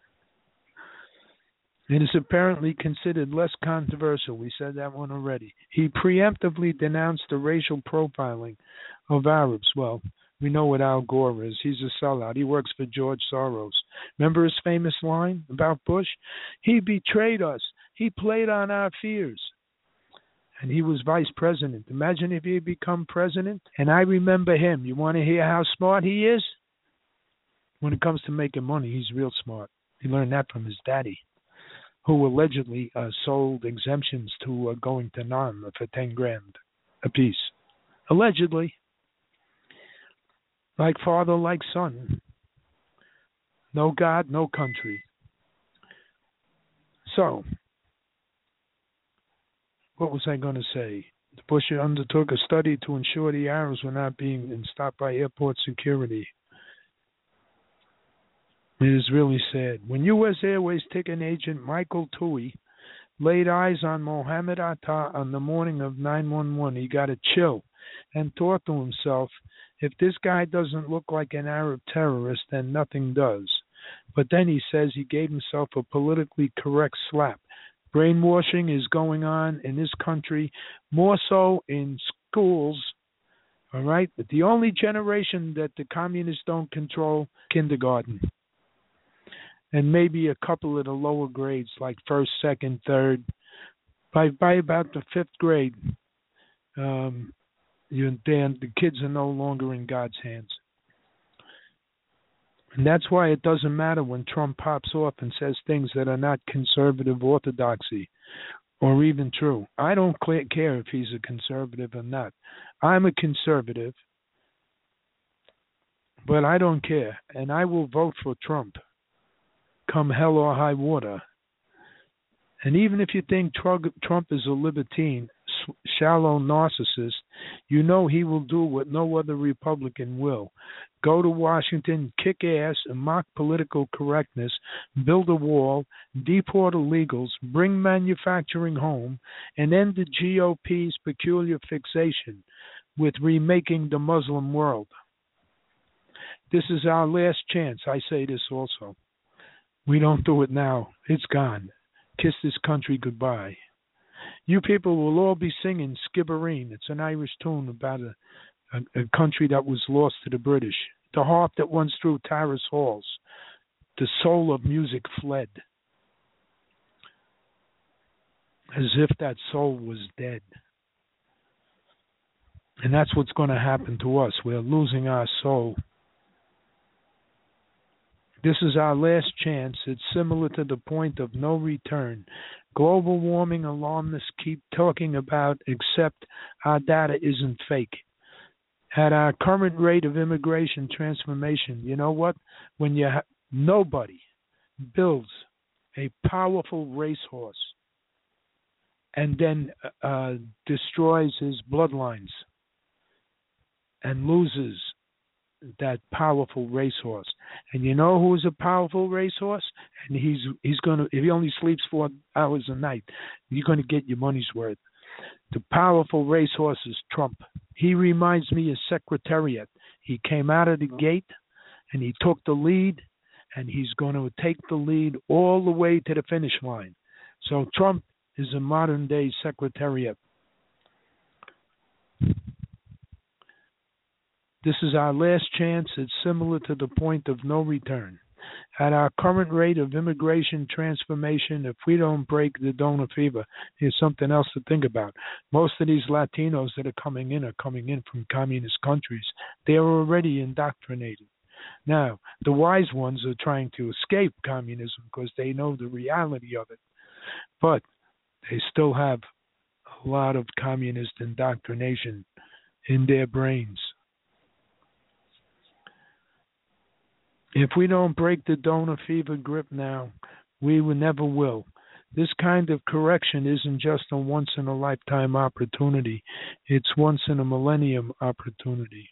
It is apparently considered less controversial. We said that one already. He preemptively denounced the racial profiling of Arabs. Well, we know what Al Gore is. He's a sellout. He works for George Soros. Remember his famous line about Bush? He betrayed us. He played on our fears. And he was vice president. Imagine if he had become president. And I remember him. You want to hear how smart he is? When it comes to making money, he's real smart. He learned that from his daddy, who allegedly uh, sold exemptions to uh, going to Nam for ten grand apiece. Allegedly. Like father, like son. No God, no country. So, what was I going to say? Bush undertook a study to ensure the Arabs were not being stopped by airport security. It is really sad. When U S Airways ticket agent Michael Toohey laid eyes on Mohammed Atta on the morning of nine one one, he got a chill and thought to himself, if this guy doesn't look like an Arab terrorist, then nothing does. But then he says he gave himself a politically correct slap. Brainwashing is going on in this country, more so in schools, all right? But the only generation that the communists don't control, kindergarten. And maybe a couple of the lower grades, like first, second, third. By by about the fifth grade, um, you, then the kids are no longer in God's hands. And that's why it doesn't matter when Trump pops off and says things that are not conservative orthodoxy or even true. I don't care if he's a conservative or not. I'm a conservative, but I don't care. And I will vote for Trump, come hell or high water. And even if you think Trump is a libertine, shallow narcissist, you know he will do what no other Republican will. Go to Washington, kick ass, and mock political correctness, build a wall, deport illegals, bring manufacturing home, and end the G O P's peculiar fixation with remaking the Muslim world. This is our last chance. I say this also. We don't do it now. It's gone. Kiss this country goodbye. You people will all be singing Skibbereen. It's an Irish tune about a, a, a country that was lost to the British. The harp that once through Terrace halls. The soul of music fled. As if that soul was dead. And that's what's going to happen to us. We're losing our soul. This is our last chance. It's similar to the point of no return. Global warming alarmists keep talking about, except our data isn't fake. At our current rate of immigration transformation, you know what? When you ha- nobody builds a powerful racehorse and then uh, destroys his bloodlines and loses that powerful racehorse. And you know who's a powerful racehorse? And he's he's gonna if he only sleeps four hours a night, you're gonna get your money's worth. The powerful racehorse is Trump. He reminds me of Secretariat. He came out of the gate and he took the lead, and he's going to take the lead all the way to the finish line. So Trump is a modern day Secretariat. This is our last chance. It's similar to the point of no return. At our current rate of immigration transformation, if we don't break the donor fever, here's something else to think about. Most of these Latinos that are coming in are coming in from communist countries. They are already indoctrinated. Now, the wise ones are trying to escape communism because they know the reality of it. But they still have a lot of communist indoctrination in their brains. If we don't break the donor fever grip now, we will never will. This kind of correction isn't just a once-in-a-lifetime opportunity. It's once-in-a-millennium opportunity.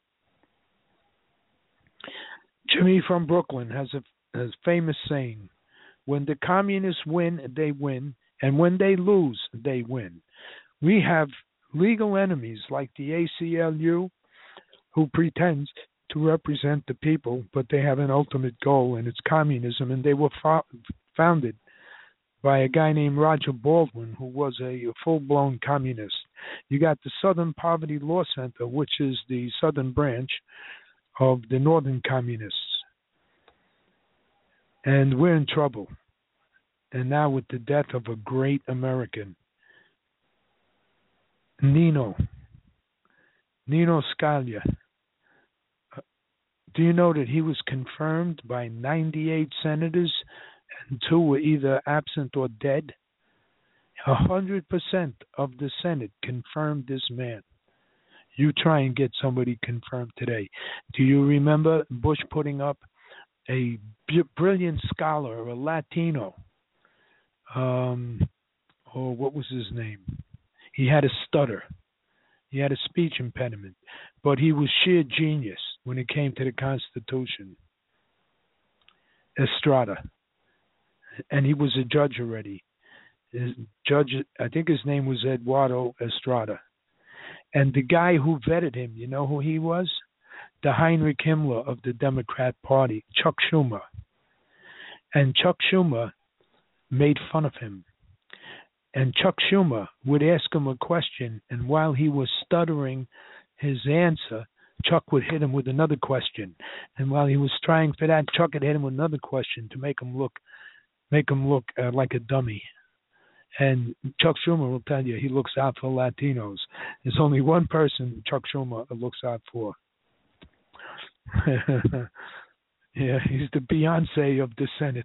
Jimmy from Brooklyn has a, a famous saying, when the communists win, they win, and when they lose, they win. We have legal enemies like the A C L U who pretends to represent the people, but they have an ultimate goal, and it's communism, and they were fo- founded by a guy named Roger Baldwin, who was a, a full-blown communist. You got the Southern Poverty Law Center, which is the southern branch of the Northern Communists. And we're in trouble. And now with the death of a great American, Nino, Nino Scalia. Do you know that he was confirmed by ninety-eight senators and two were either absent or dead? A hundred percent of the Senate confirmed this man. You try and get somebody confirmed today. Do you remember Bush putting up a b- brilliant scholar, a Latino? Um, oh, what was his name? He had a stutter. He had a speech impediment, but he was sheer genius when it came to the Constitution. Estrada. And he was a judge already. His judge, I think his name was Eduardo Estrada. And the guy who vetted him, you know who he was? The Heinrich Himmler of the Democrat Party, Chuck Schumer. And Chuck Schumer made fun of him. And Chuck Schumer would ask him a question, and while he was stuttering his answer, Chuck would hit him with another question. And while he was trying for that, Chuck would hit him with another question to make him look, make him look uh, like a dummy. And Chuck Schumer will tell you he looks out for Latinos. There's only one person Chuck Schumer looks out for. Yeah, he's the Beyonce of the Senate.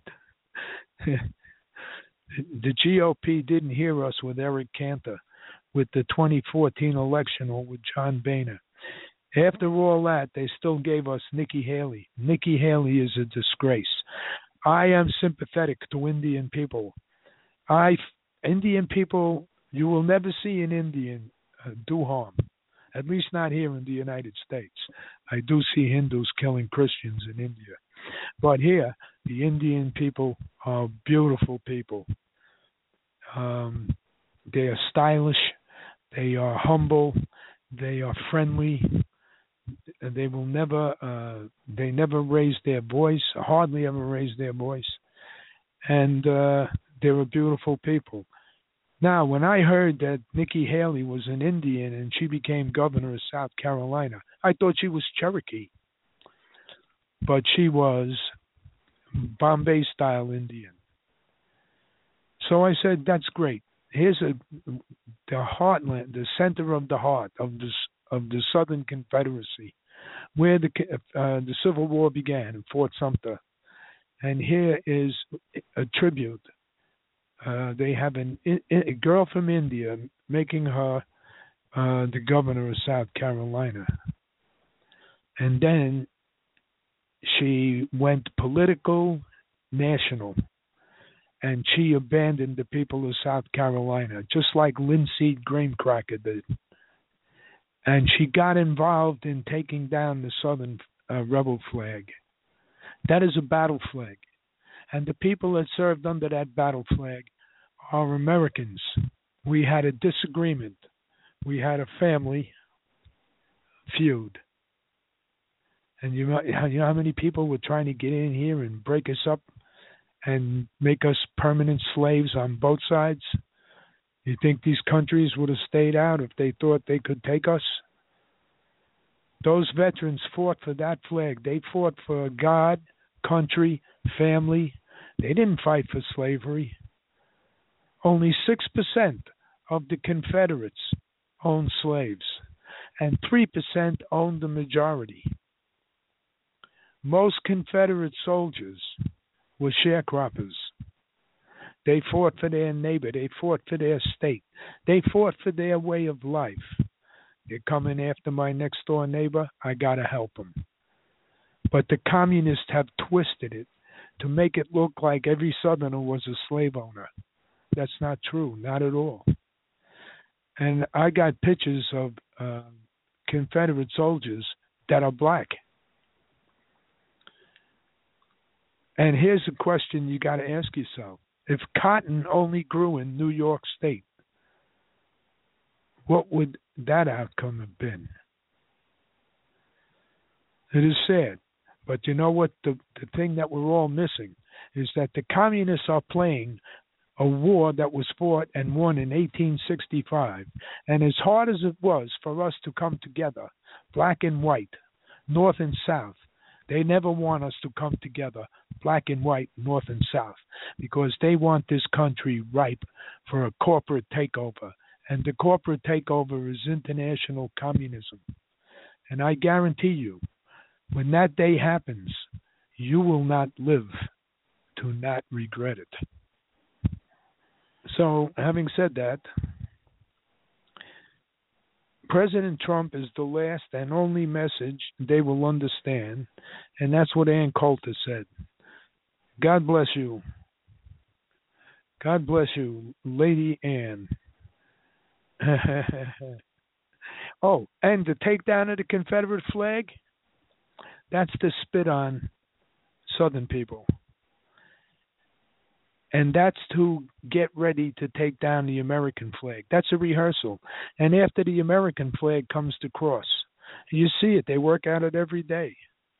The G O P didn't hear us with Eric Cantor, with the twenty fourteen election, or with John Boehner. After all that, they still gave us Nikki Haley. Nikki Haley is a disgrace. I am sympathetic to Indian people. I, Indian people, you will never see an Indian uh, do harm, at least not here in the United States. I do see Hindus killing Christians in India. But here, the Indian people are beautiful people. Um, they are stylish. They are humble. They are friendly. They will never, uh, they never raise their voice, hardly ever raise their voice. And uh, they're a beautiful people. Now, when I heard that Nikki Haley was an Indian and she became governor of South Carolina, I thought she was Cherokee. But she was Bombay-style Indian. So I said, that's great. Here's a, the heartland, the center of the heart of the, of the Southern Confederacy, where the, uh, the Civil War began in Fort Sumter. And here is a tribute. Uh, they have an, a girl from India making her uh, the governor of South Carolina. And then she went political, national, and she abandoned the people of South Carolina, just like Linseed Grain-Cracker did. And she got involved in taking down the Southern uh, rebel flag. That is a battle flag. And the people that served under that battle flag are Americans. We had a disagreement. We had a family feud. And you know, you know how many people were trying to get in here and break us up and make us permanent slaves on both sides? You think these countries would have stayed out if they thought they could take us? Those veterans fought for that flag. They fought for God, country, family. They didn't fight for slavery. Only six percent of the Confederates owned slaves, and three percent owned the majority. Most Confederate soldiers were sharecroppers. They fought for their neighbor. They fought for their state. They fought for their way of life. They're coming after my next door neighbor. I got to help them. But the communists have twisted it to make it look like every Southerner was a slave owner. That's not true, not at all. And I got pictures of uh, Confederate soldiers that are black. And here's a question you got to ask yourself. If cotton only grew in New York State, what would that outcome have been? It is sad. But you know what? The, the thing that we're all missing is that the communists are playing a war that was fought and won in eighteen sixty-five. And as hard as it was for us to come together, black and white, north and south, they never want us to come together, black and white, north and south, because they want this country ripe for a corporate takeover. And the corporate takeover is international communism. And I guarantee you, when that day happens, you will not live to not regret it. So, having said that, President Trump is the last and only message they will understand, and that's what Ann Coulter said. God bless you. God bless you, Lady Ann. Oh, and the takedown of the Confederate flag, that's to spit on Southern people. And that's to get ready to take down the American flag. That's a rehearsal. And after the American flag comes the cross. You see it. They work at it every day.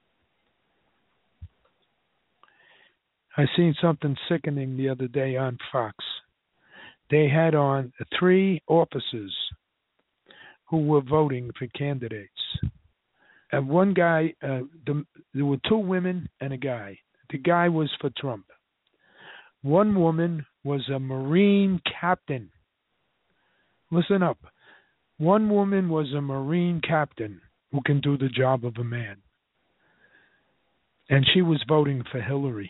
I seen something sickening the other day on Fox. They had on three officers who were voting for candidates. And one guy, uh, the, there were two women and a guy. The guy was for Trump. One woman was a Marine captain. Listen up. One woman was a Marine captain who can do the job of a man. And she was voting for Hillary.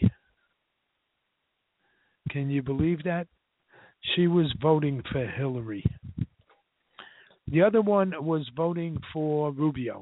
Can you believe that? She was voting for Hillary. The other one was voting for Rubio.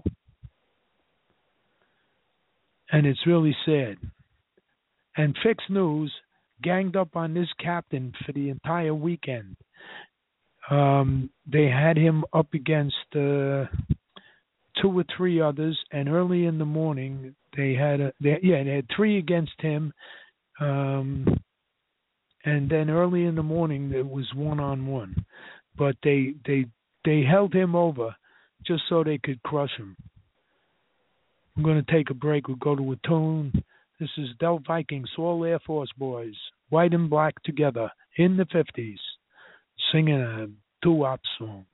And it's really sad. And Fix News ganged up on this captain for the entire weekend. Um, they had him up against uh, two or three others, and early in the morning they had a, they, yeah they had three against him, um, and then early in the morning there was one on one, but they they they held him over just so they could crush him. I'm going to take a break. We'll go to a tune. This is Del Vikings, all Air Force boys, white and black together in the fifties, singing a doo-wop song.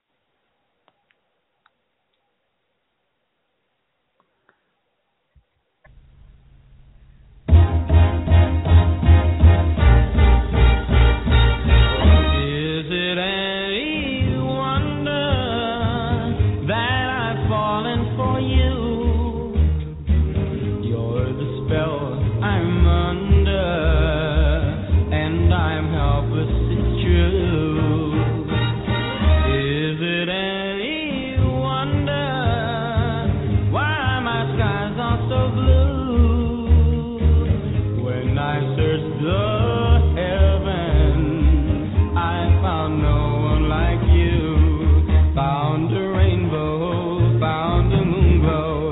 Is it any wonder that I've fallen for you? I'm under, and I'm helpless, it's true. Is it any wonder why my skies are so blue? When I searched the heavens, I found no one like you. Found a rainbow, found a moon glow.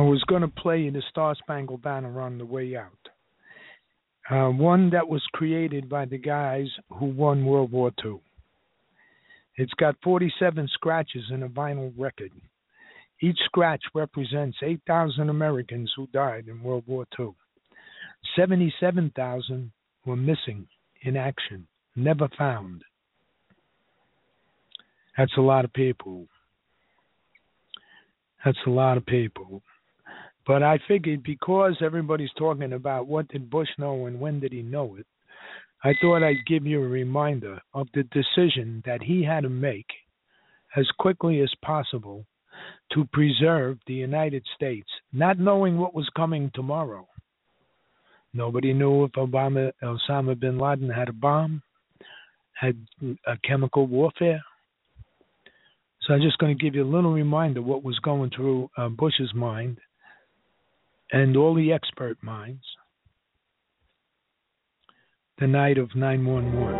was going to play you the Star Spangled Banner on the way out. Uh, one that was created by the guys who won World War Two. It's got forty-seven scratches in a vinyl record. Each scratch represents eight thousand Americans who died in World War Two. seventy-seven thousand were missing in action, never found. That's a lot of people. That's a lot of people. But I figured because everybody's talking about what did Bush know and when did he know it, I thought I'd give you a reminder of the decision that he had to make as quickly as possible to preserve the United States, not knowing what was coming tomorrow. Nobody knew if Obama, Osama bin Laden had a bomb, had a chemical warfare. So I'm just going to give you a little reminder of what was going through uh, Bush's mind and all the expert minds the night of nine one one.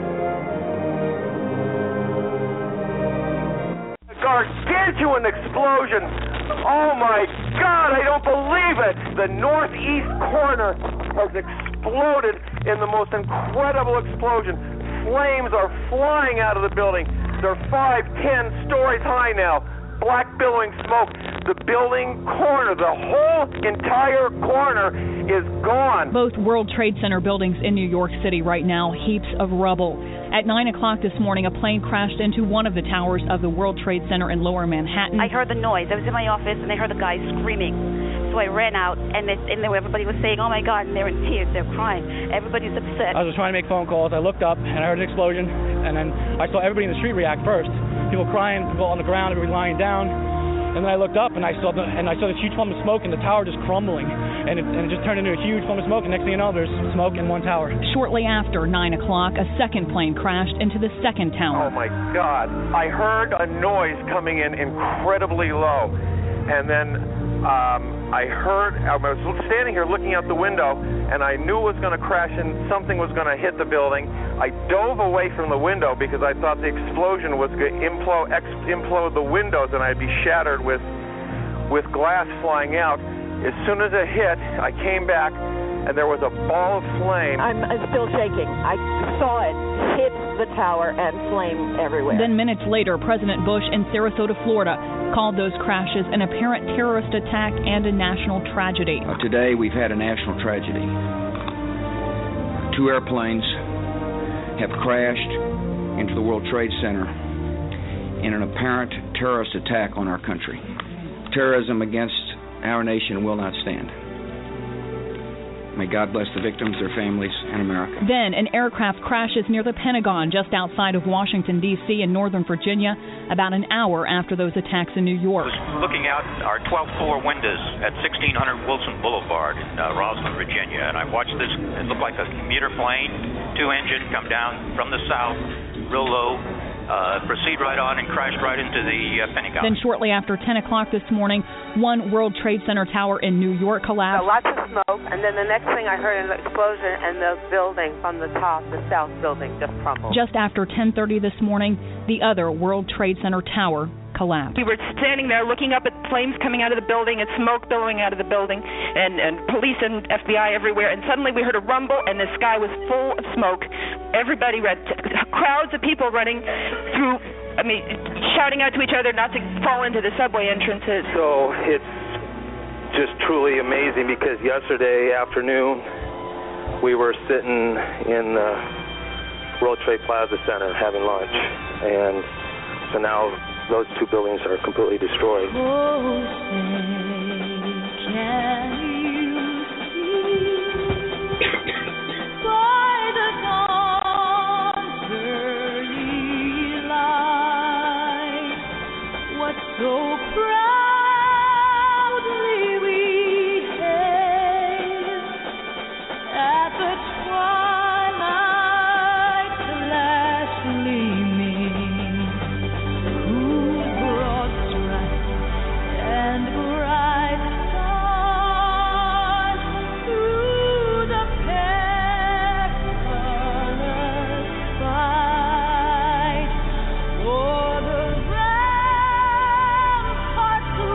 Gargantuan explosion. Oh my God, I don't believe it. The northeast corner has exploded in the most incredible explosion. Flames are flying out of the building. They're five, ten stories high now. Black billowing smoke. The building corner, the whole entire corner is gone. Both World Trade Center buildings in New York City right now, heaps of rubble. At nine o'clock this morning, a plane crashed into one of the towers of the World Trade Center in Lower Manhattan. I heard the noise. I was in my office, and I heard the guy screaming. So I ran out, and, it, and there, everybody was saying, oh, my God, and they're in tears. They're crying. Everybody's upset. I was trying to make phone calls. I looked up, and I heard an explosion, and then I saw everybody in the street react first. People crying, people on the ground, everybody lying down. And then I looked up, and I saw the and I saw this huge clump of smoke, and the tower just crumbling, and it, and it just turned into a huge clump of smoke. And next thing you know, there's smoke in one tower. Shortly after nine o'clock, a second plane crashed into the second tower. Oh my God! I heard a noise coming in incredibly low, and then um, I heard. I was standing here looking out the window, and I knew it was going to crash, and something was going to hit the building. I dove away from the window because I thought the explosion was going to implode, ex- implode the windows and I'd be shattered with with glass flying out. As soon as it hit, I came back and there was a ball of flame. I'm, I'm still shaking. I saw it hit the tower and flame everywhere. Then minutes later, President Bush in Sarasota, Florida, called those crashes an apparent terrorist attack and a national tragedy. Uh, today we've had a national tragedy. Two airplanes have crashed into the World Trade Center in an apparent terrorist attack on our country. Terrorism against our nation will not stand. May God bless the victims, their families, and America. Then an aircraft crashes near the Pentagon just outside of Washington, D C in Northern Virginia about an hour after those attacks in New York. I was looking out our twelfth floor windows at sixteen hundred Wilson Boulevard in uh, Rosslyn, Virginia, and I watched this. It looked like a commuter plane, two-engine, come down from the south, real low, Uh, proceed right on and crashed right into the uh, Pentagon. Then shortly after ten o'clock this morning, one World Trade Center tower in New York collapsed. Uh, lots of smoke, and then the next thing I heard an explosion, and the building from the top, the south building, just crumbled. Just after ten thirty this morning, the other World Trade Center tower collapsed. We were standing there looking up at flames coming out of the building and smoke billowing out of the building, and, and police and F B I everywhere, and suddenly we heard a rumble, and the sky was full of smoke. Everybody read, crowds of people running through, I mean, shouting out to each other not to fall into the subway entrances. So it's just truly amazing because yesterday afternoon we were sitting in the World Trade Plaza Center having lunch, and so now those two buildings are completely destroyed. Oh, say, can you see by the dawn's early light what so proudly we hailed at the twilight's last gleaming? Hearts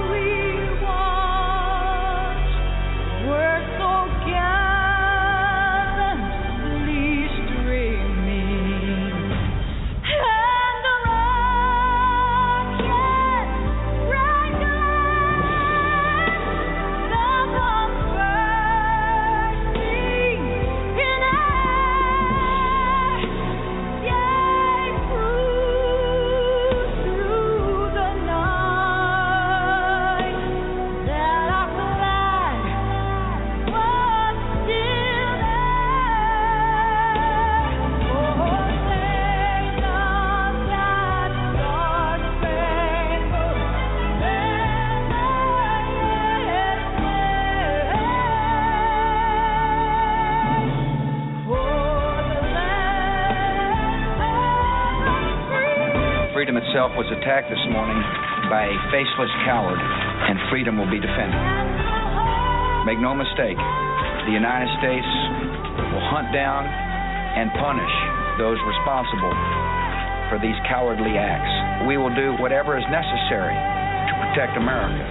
itself was attacked this morning by a faceless coward, and freedom will be defended. Make no mistake, the United States will hunt down and punish those responsible for these cowardly acts. We will do whatever is necessary to protect America.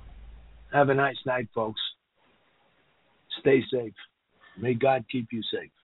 Have a nice night, folks. Stay safe. May God keep you safe.